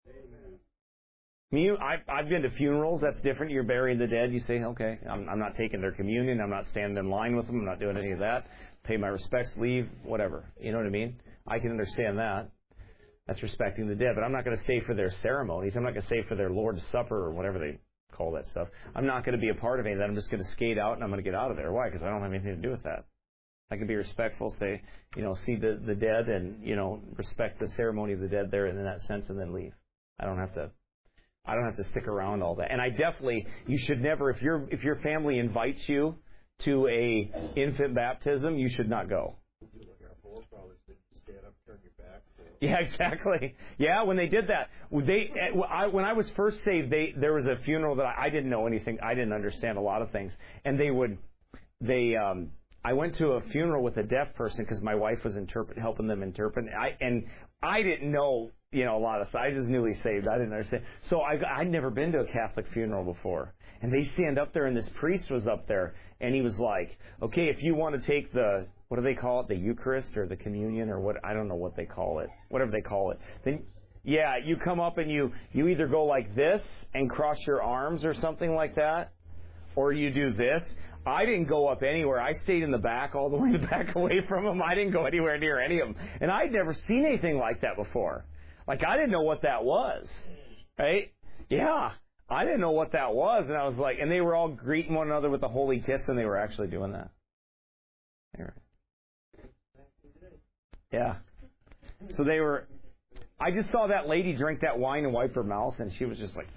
You, I, I've been to funerals. That's different. You're burying the dead. You say, okay, I'm, I'm not taking their communion. I'm not standing in line with them. I'm not doing any of that. Pay my respects, leave, whatever. You know what I mean? I can understand that. That's respecting the dead. But I'm not going to stay for their ceremonies. I'm not going to stay for their Lord's Supper or whatever they call that stuff. I'm not going to be a part of any of that. I'm just going to skate out and I'm going to get out of there. Why? Because I don't have anything to do with that. I can be respectful, say, you know, see the, the dead and, you know, respect the ceremony of the dead there in that sense and then leave. I don't have to, I don't have to stick around all that. And I definitely, you should never, if your if your family invites you to a infant baptism, you should not go. Yeah, exactly. Yeah, when they did that, they I, when I was first saved, they there was a funeral that I, I didn't know anything. I didn't understand a lot of things, and they would they. Um, I went to a funeral with a deaf person because my wife was interpret helping them interpret. I and I didn't know you know a lot of stuff. I was newly saved. I didn't understand. So I I'd never been to a Catholic funeral before, and they stand up there, and this priest was up there, and he was like, "Okay, if you want to take the." What do they call it? The Eucharist or the communion or what? I don't know what they call it. Whatever they call it. Then, yeah, you come up and you, you either go like this and cross your arms or something like that, or you do this. I didn't go up anywhere. I stayed in the back, all the way in the back away from them. I didn't go anywhere near any of them. And I'd never seen anything like that before. Like, I didn't know what that was. Right? Yeah. I didn't know what that was. And I was like, and they were all greeting one another with a holy kiss, and they were actually doing that. They were, Yeah. So they were, I just saw that lady drink that wine and wipe her mouth, and she was just like,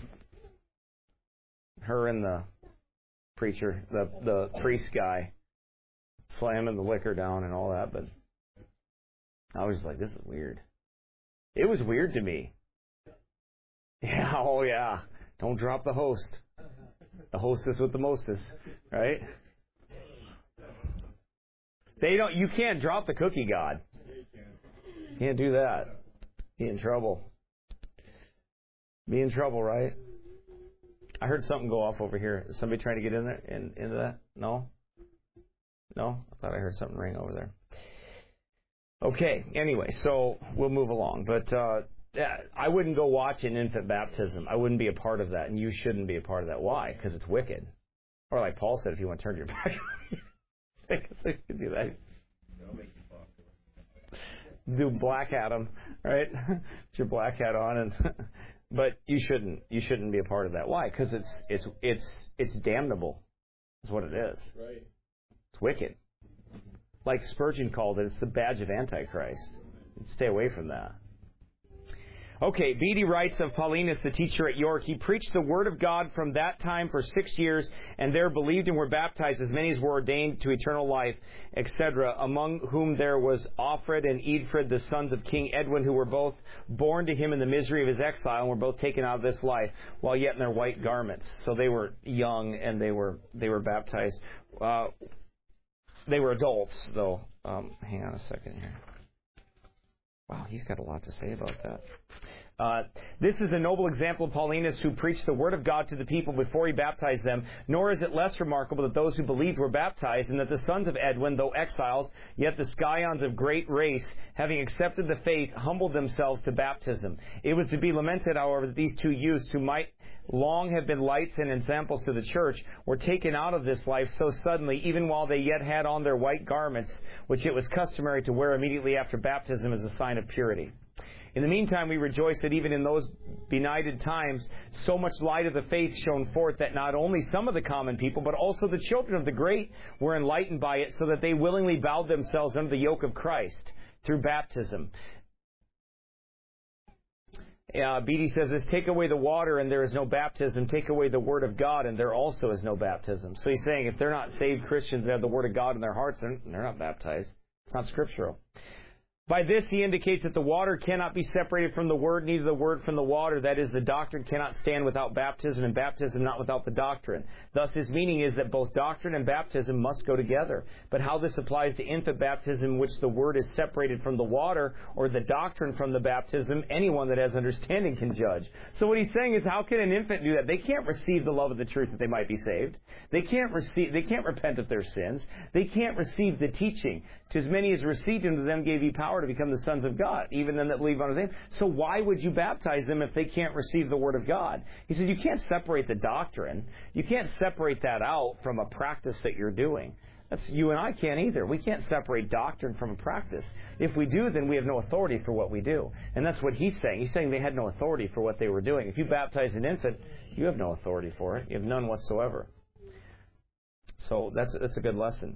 her and the preacher, the the priest guy, slamming the liquor down and all that. But I was just like, this is weird. It was weird to me. Yeah, oh yeah. Don't drop the host. The hostess with the mostest, right? They don't. You can't drop the cookie god. Can't do that. Be in trouble. Be in trouble, right? I heard something go off over here. Is somebody trying to get in there? In, into that? No? No? I thought I heard something ring over there. Okay. Anyway, so we'll move along. But uh, yeah, I wouldn't go watch an infant baptism. I wouldn't be a part of that, and you shouldn't be a part of that. Why? Because it's wicked. Or like Paul said, if you want to turn your back, I guess I could do that. Do black hat them, right? Put your black hat on, and but you shouldn't. You shouldn't be a part of that. Why? Because it's it's it's it's damnable. That's what it is. Right. It's wicked. Like Spurgeon called it, it's the badge of Antichrist. Stay away from that. Okay, Beatty writes of Paulinus, the teacher at York, he preached the Word of God from that time for six years, and there believed and were baptized as many as were ordained to eternal life, et cetera, among whom there was Offred and Eadfrid, the sons of King Edwin, who were both born to him in the misery of his exile, and were both taken out of this life, while yet in their white garments. So they were young, and they were they were baptized. Uh, they were adults, though. Um, hang on a second here. Wow, he's got a lot to say about that. Uh, this is a noble example of Paulinus, who preached the Word of God to the people before he baptized them, nor is it less remarkable that those who believed were baptized, and that the sons of Edwin, though exiles, yet the scions of great race, having accepted the faith, humbled themselves to baptism. It was to be lamented, however, that these two youths, who might long have been lights and examples to the church, were taken out of this life so suddenly, even while they yet had on their white garments, which it was customary to wear immediately after baptism as a sign of purity. In the meantime, we rejoice that even in those benighted times, so much light of the faith shone forth that not only some of the common people, but also the children of the great were enlightened by it, so that they willingly bowed themselves under the yoke of Christ through baptism. Uh, Beatty says this, take away the water and there is no baptism. Take away the Word of God and there also is no baptism. So he's saying if they're not saved Christians, they have the Word of God in their hearts, they're, they're not baptized. It's not scriptural. By this, he indicates that the water cannot be separated from the Word, neither the Word from the water. That is, the doctrine cannot stand without baptism, and baptism not without the doctrine. Thus, his meaning is that both doctrine and baptism must go together. But how this applies to infant baptism, in which the Word is separated from the water, or the doctrine from the baptism, anyone that has understanding can judge. So what he's saying is, how can an infant do that? They can't receive the love of the truth that they might be saved. They can't receive. They can't repent of their sins. They can't receive the teaching. To as many as received him, to them gave he power to become the sons of God, even them that believe on his name. So why would you baptize them if they can't receive the Word of God? He says you can't separate the doctrine. You can't separate that out from a practice that you're doing. That's, you and I can't either. We can't separate doctrine from a practice. If we do, then we have no authority for what we do. And that's what he's saying. He's saying they had no authority for what they were doing. If you baptize an infant, you have no authority for it. You have none whatsoever. So that's that's a good lesson.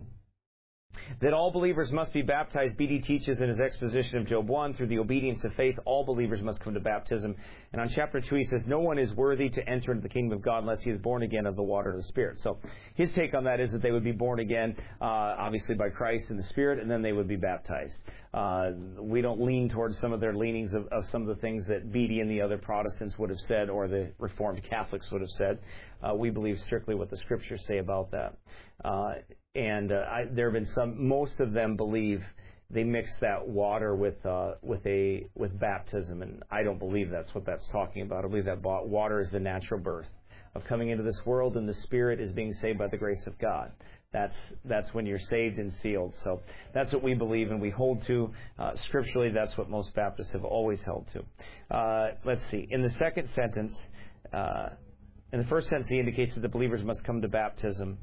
That all believers must be baptized, B D teaches in his exposition of Job one, through the obedience of faith, all believers must come to baptism. And on chapter two, he says, no one is worthy to enter into the kingdom of God unless he is born again of the water and the Spirit. So his take on that is that they would be born again, uh, obviously by Christ and the Spirit, and then they would be baptized. Uh, we don't lean towards some of their leanings of, of some of the things that B D and the other Protestants would have said, or the Reformed Catholics would have said. Uh, we believe strictly what the Scriptures say about that. Uh, and uh, I, there have been some, most of them believe they mix that water with uh, with a with baptism, and I don't believe that's what that's talking about. I believe that water is the natural birth of coming into this world, and the Spirit is being saved by the grace of God. That's that's when you're saved and sealed. So that's what we believe and we hold to. Uh, scripturally, that's what most Baptists have always held to. Uh, let's see. In the second sentence, uh, in the first sentence, he indicates that the believers must come to baptism.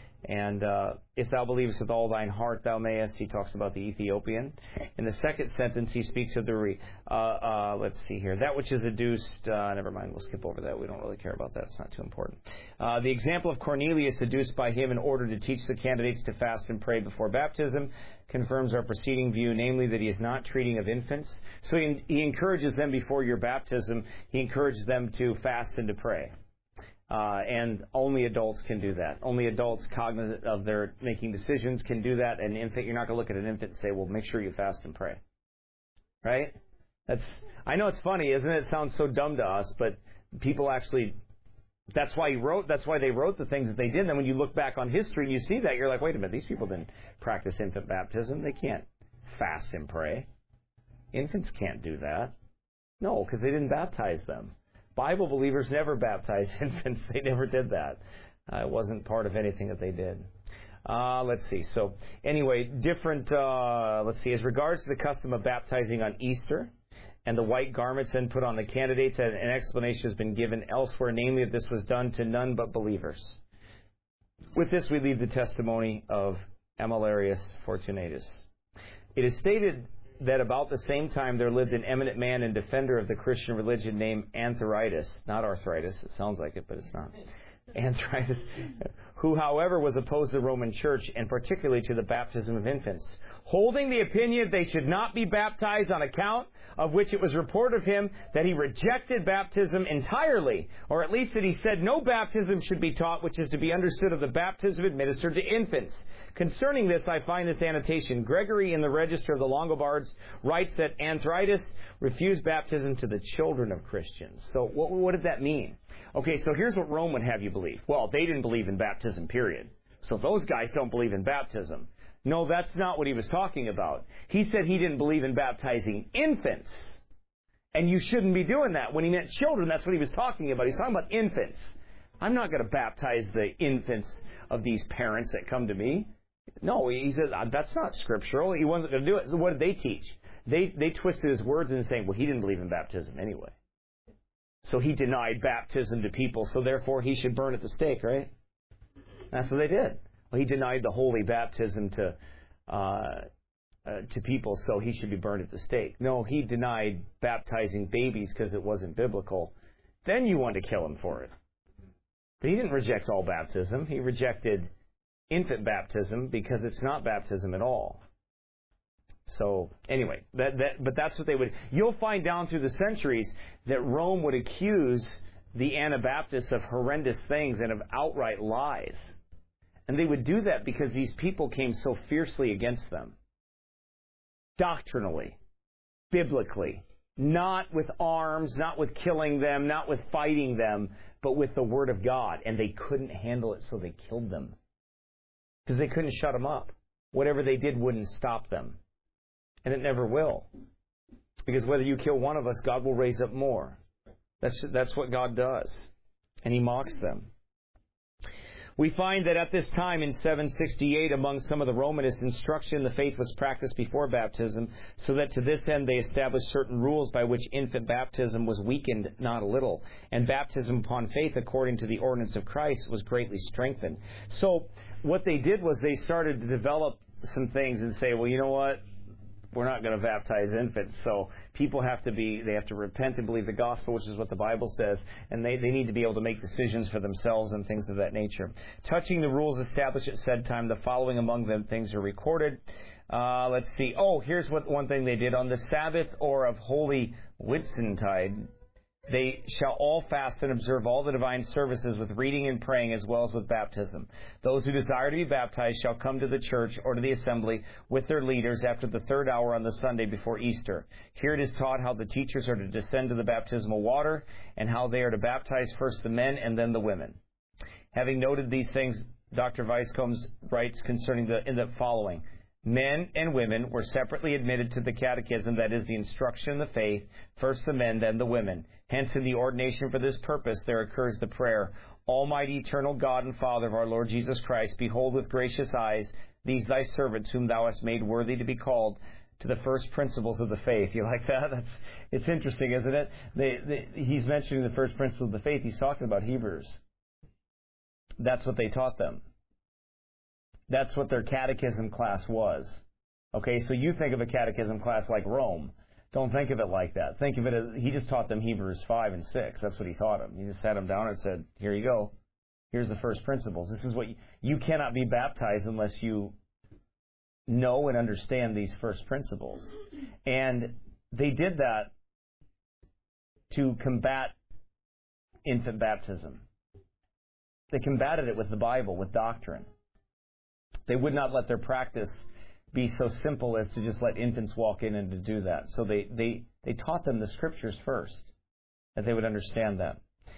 And uh, if thou believest with all thine heart, thou mayest. He talks about the Ethiopian. In the second sentence, he speaks of the, re, uh, uh, let's see here, that which is adduced, uh, never mind, we'll skip over that. We don't really care about that. It's not too important. Uh, the example of Cornelius adduced by him in order to teach the candidates to fast and pray before baptism confirms our preceding view, namely that he is not treating of infants. So he, he encourages them before your baptism, he encourages them to fast and to pray. Uh, and only adults can do that. Only adults cognizant of their making decisions can do that. An infant, you're not going to look at an infant and say, well, make sure you fast and pray. Right? That's. I know it's funny, isn't it? It sounds so dumb to us, but people actually, that's why he wrote, that's why they wrote the things that they did. And then when you look back on history and you see that, you're like, wait a minute, these people didn't practice infant baptism. They can't fast and pray. Infants can't do that. No, because they didn't baptize them. Bible believers never baptized infants. They never did that. Uh, it wasn't part of anything that they did. Uh, let's see. So, anyway, different, uh, let's see, as regards to the custom of baptizing on Easter and the white garments then put on the candidates, an explanation has been given elsewhere, namely that this was done to none but believers. With this, we leave the testimony of Amalarius Fortunatus. It is stated that about the same time there lived an eminent man and defender of the Christian religion named Anthritis, not arthritis, it sounds like it, but it's not. Anthritis, who, however, was opposed to the Roman Church and particularly to the baptism of infants, holding the opinion they should not be baptized, on account of which it was reported of him that he rejected baptism entirely, or at least that he said no baptism should be taught, which is to be understood of the baptism administered to infants. Concerning this, I find this annotation. Gregory, in the Register of the Longobards, writes that Anthritis refused baptism to the children of Christians. So what, what did that mean? Okay, so here's what Rome would have you believe. Well, they didn't believe in baptism, period. So those guys don't believe in baptism. No, that's not what he was talking about. He said he didn't believe in baptizing infants. And you shouldn't be doing that. When he meant children, that's what he was talking about. He's talking about infants. I'm not going to baptize the infants of these parents that come to me. No, he said, that's not scriptural. He wasn't going to do it. So what did they teach? They they twisted his words into saying, well, he didn't believe in baptism anyway. So he denied baptism to people, so therefore he should burn at the stake, right? That's what they did. Well, he denied the holy baptism to uh, uh, to people, so he should be burned at the stake. No, he denied baptizing babies because it wasn't biblical. Then you wanted to kill him for it. But he didn't reject all baptism. He rejected infant baptism because it's not baptism at all. So anyway, that, that, but that's what they would. You'll find down through the centuries that Rome would accuse the Anabaptists of horrendous things and of outright lies. And they would do that because these people came so fiercely against them. Doctrinally, biblically, not with arms, not with killing them, not with fighting them, but with the Word of God. And they couldn't handle it, so they killed them. Because they couldn't shut them up. Whatever they did wouldn't stop them. And it never will. Because whether you kill one of us, God will raise up more. That's that's what God does. And He mocks them. We find that at this time in seven sixty-eight, among some of the Romanists, instruction in the faith was practiced before baptism, so that to this end they established certain rules by which infant baptism was weakened not a little, and baptism upon faith according to the ordinance of Christ was greatly strengthened. So what they did was they started to develop some things and say, well, you know what? We're not going to baptize infants, so people have to be, they have to repent and believe the gospel, which is what the Bible says, and they, they need to be able to make decisions for themselves and things of that nature. Touching the rules established at said time, the following among them things are recorded. Uh, let's see. Oh, here's what one thing they did. On the Sabbath or of Holy Whitsuntide, they shall all fast and observe all the divine services with reading and praying as well as with baptism. Those who desire to be baptized shall come to the church or to the assembly with their leaders after the third hour on the Sunday before Easter. Here it is taught how the teachers are to descend to the baptismal water and how they are to baptize first the men and then the women. Having noted these things, Doctor Weiscombs writes concerning the in the following. Men and women were separately admitted to the catechism, that is, the instruction in the faith, first the men, then the women. Hence, in the ordination for this purpose, there occurs the prayer, Almighty, eternal God and Father of our Lord Jesus Christ, behold with gracious eyes these thy servants whom thou hast made worthy to be called to the first principles of the faith. You like that? That's it's interesting, isn't it? They, they, he's mentioning the first principles of the faith. He's talking about Hebrews. That's what they taught them. That's what their catechism class was. Okay, so you think of a catechism class like Rome. Don't think of it like that. Think of it as, he just taught them Hebrews five and six. That's what he taught them. He just sat them down and said, here you go. Here's the first principles. This is what you, you cannot be baptized unless you know and understand these first principles. And they did that to combat infant baptism. They combated it with the Bible, with doctrine. They would not let their practice be so simple as to just let infants walk in and to do that. So they, they, they taught them the Scriptures first, that they would understand that.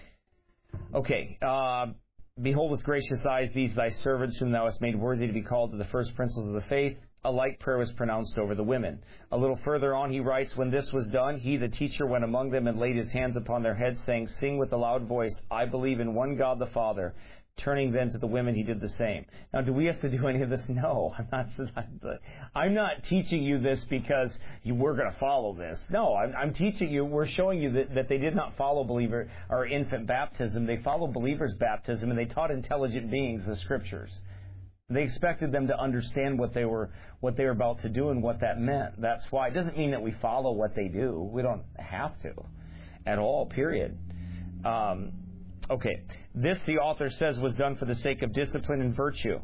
Okay, uh, behold with gracious eyes these thy servants whom thou hast made worthy to be called to the first principles of the faith. A like prayer was pronounced over the women. A little further on he writes, when this was done, he, the teacher, went among them and laid his hands upon their heads, saying, sing with a loud voice, I believe in one God the Father. Turning then to the women, he did the same. Now, do we have to do any of this? No. I'm not, I'm not teaching you this because you, we're going to follow this. No, I'm, I'm teaching you, we're showing you that, that they did not follow believer or infant baptism. They followed believers' baptism, and they taught intelligent beings the Scriptures. They expected them to understand what they were what they were about to do and what that meant. That's why. It doesn't mean that we follow what they do. We don't have to at all, period. Um Okay, this, the author says, was done for the sake of discipline and virtue,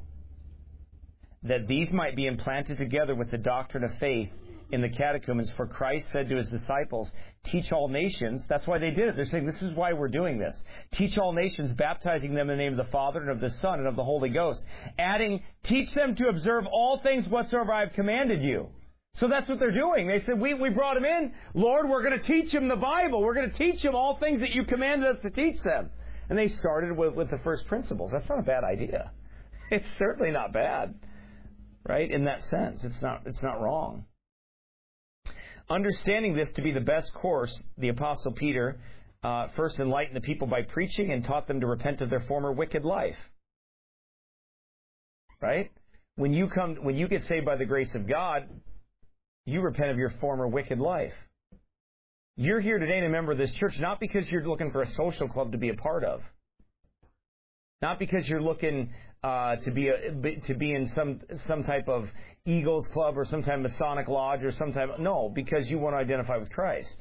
that these might be implanted together with the doctrine of faith in the catechumens. For Christ said to his disciples, teach all nations. That's why they did it. They're saying, this is why we're doing this. Teach all nations, baptizing them in the name of the Father and of the Son and of the Holy Ghost. Adding, teach them to observe all things whatsoever I have commanded you. So that's what they're doing. They said, we, we brought them in. Lord, we're going to teach them the Bible. We're going to teach them all things that you commanded us to teach them. And they started with, with the first principles. That's not a bad idea. It's certainly not bad, right? In that sense, it's not it's not wrong. Understanding this to be the best course, the Apostle Peter uh, first enlightened the people by preaching and taught them to repent of their former wicked life. Right? When you come, when you get saved by the grace of God, you repent of your former wicked life. You're here today and a member of this church not because you're looking for a social club to be a part of. Not because you're looking uh, to be a, to be in some some type of Eagles Club or some type of Masonic Lodge or some type of, no, because you want to identify with Christ.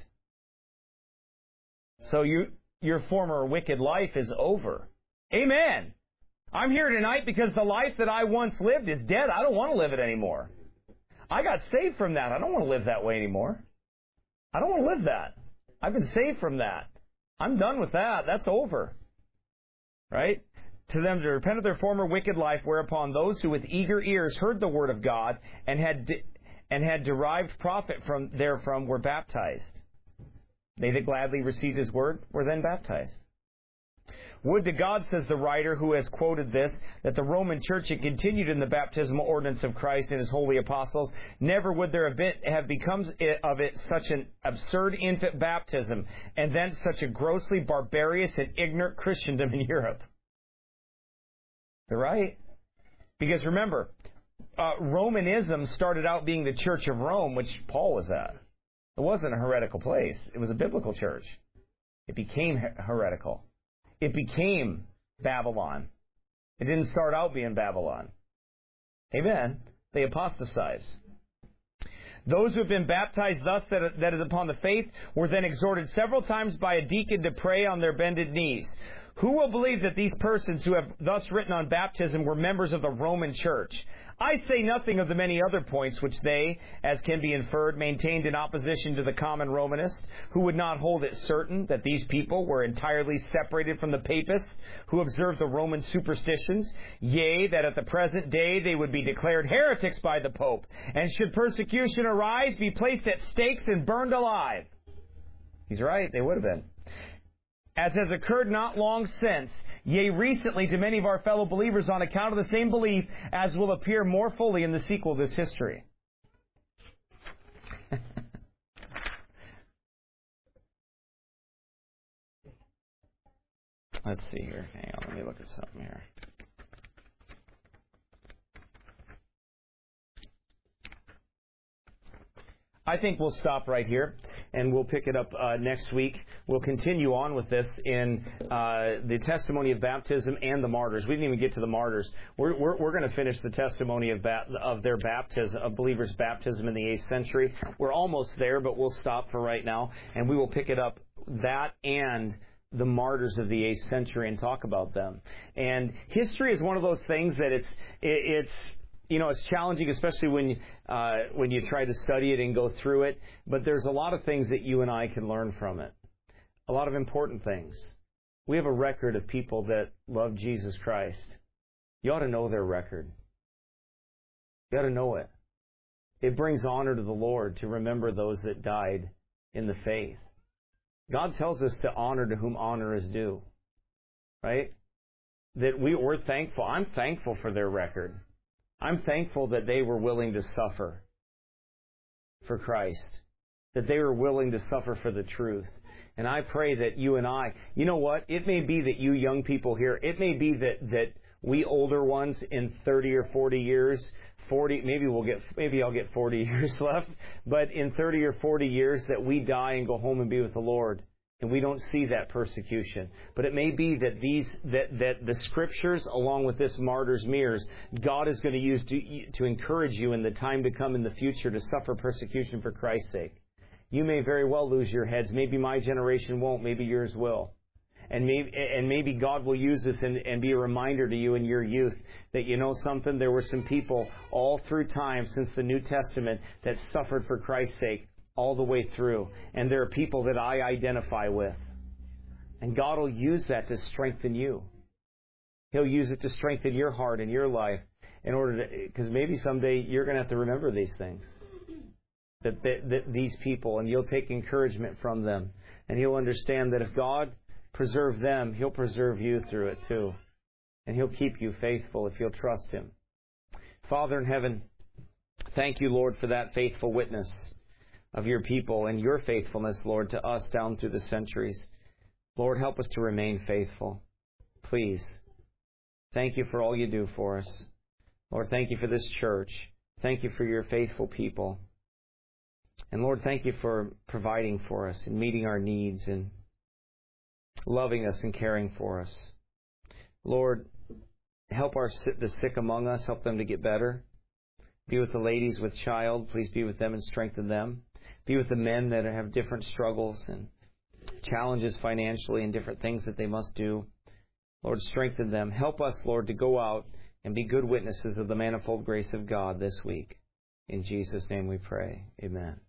So you, your former wicked life is over. Amen. I'm here tonight because the life that I once lived is dead. I don't want to live it anymore. I got saved from that. I don't want to live that way anymore. I don't want to live that. I've been saved from that. I'm done with that. That's over. Right? To them to repent of their former wicked life, whereupon those who with eager ears heard the word of God and had de- and had derived profit from therefrom were baptized. They that gladly received his word were then baptized. Would to God, says the writer who has quoted this, that the Roman Church had continued in the baptismal ordinance of Christ and his holy apostles. Never would there have, been, have become of it such an absurd infant baptism, and then such a grossly barbarous and ignorant Christendom in Europe. Right? Because remember, uh, Romanism started out being the Church of Rome, which Paul was at. It wasn't a heretical place. It was a biblical church. It became her- heretical. It became Babylon. It didn't start out being Babylon. Amen. They apostatized. Those who have been baptized thus, that, that is upon the faith, were then exhorted several times by a deacon to pray on their bended knees. Who will believe that these persons who have thus written on baptism were members of the Roman Church? I say nothing of the many other points which they, as can be inferred, maintained in opposition to the common Romanist, who would not hold it certain that these people were entirely separated from the Papists, who observed the Roman superstitions, yea, that at the present day they would be declared heretics by the Pope, and should persecution arise, be placed at stakes and burned alive. He's right, they would have been. As has occurred not long since, yea, recently to many of our fellow believers on account of the same belief, as will appear more fully in the sequel of this history. Let's see here. Hang on, let me look at something here. I think we'll stop right here, and we'll pick it up uh, next week. We'll continue on with this in uh, the testimony of baptism and the martyrs. We didn't even get to the martyrs. We're we're, we're going to finish the testimony of ba- of their baptism, of believers' baptism in the eighth century. We're almost there, but we'll stop for right now, and we will pick it up, that and the martyrs of the eighth century, and talk about them. And history is one of those things that it's it, it's. You know, it's challenging, especially when uh, when you try to study it and go through it. But there's a lot of things that you and I can learn from it. A lot of important things. We have a record of people that love Jesus Christ. You ought to know their record. You ought to know it. It brings honor to the Lord to remember those that died in the faith. God tells us to honor to whom honor is due. Right? That we, we're thankful. I'm thankful for their record. I'm thankful that they were willing to suffer for Christ, that they were willing to suffer for the truth. And I pray that you and I, you know what, it may be that you young people here, it may be that, that we older ones in thirty or forty years, forty, maybe we'll get, maybe I'll get forty years left, but in thirty or forty years that we die and go home and be with the Lord. And we don't see that persecution. But it may be that these that, that the Scriptures, along with this martyr's mirrors, God is going to use to, to encourage you in the time to come in the future to suffer persecution for Christ's sake. You may very well lose your heads. Maybe my generation won't. Maybe yours will. And maybe, and maybe God will use this and, and be a reminder to you in your youth that, you know something, there were some people all through time since the New Testament that suffered for Christ's sake. All the way through. And there are people that I identify with. And God will use that to strengthen you. He'll use it to strengthen your heart and your life in order to, because maybe someday you're going to have to remember these things. That, that, that these people, and you'll take encouragement from them. And you'll understand that if God preserved them, He'll preserve you through it too. And He'll keep you faithful if you'll trust Him. Father in heaven, thank you, Lord, for that faithful witness of your people and your faithfulness, Lord, to us down through the centuries. Lord, help us to remain faithful. Please. Thank you for all you do for us. Lord, thank you for this church. Thank you for your faithful people. And Lord, thank you for providing for us and meeting our needs and loving us and caring for us. Lord, help our the sick among us. Help them to get better. Be with the ladies with child. Please be with them and strengthen them. Be with the men that have different struggles and challenges financially and different things that they must do. Lord, strengthen them. Help us, Lord, to go out and be good witnesses of the manifold grace of God this week. In Jesus' name we pray. Amen.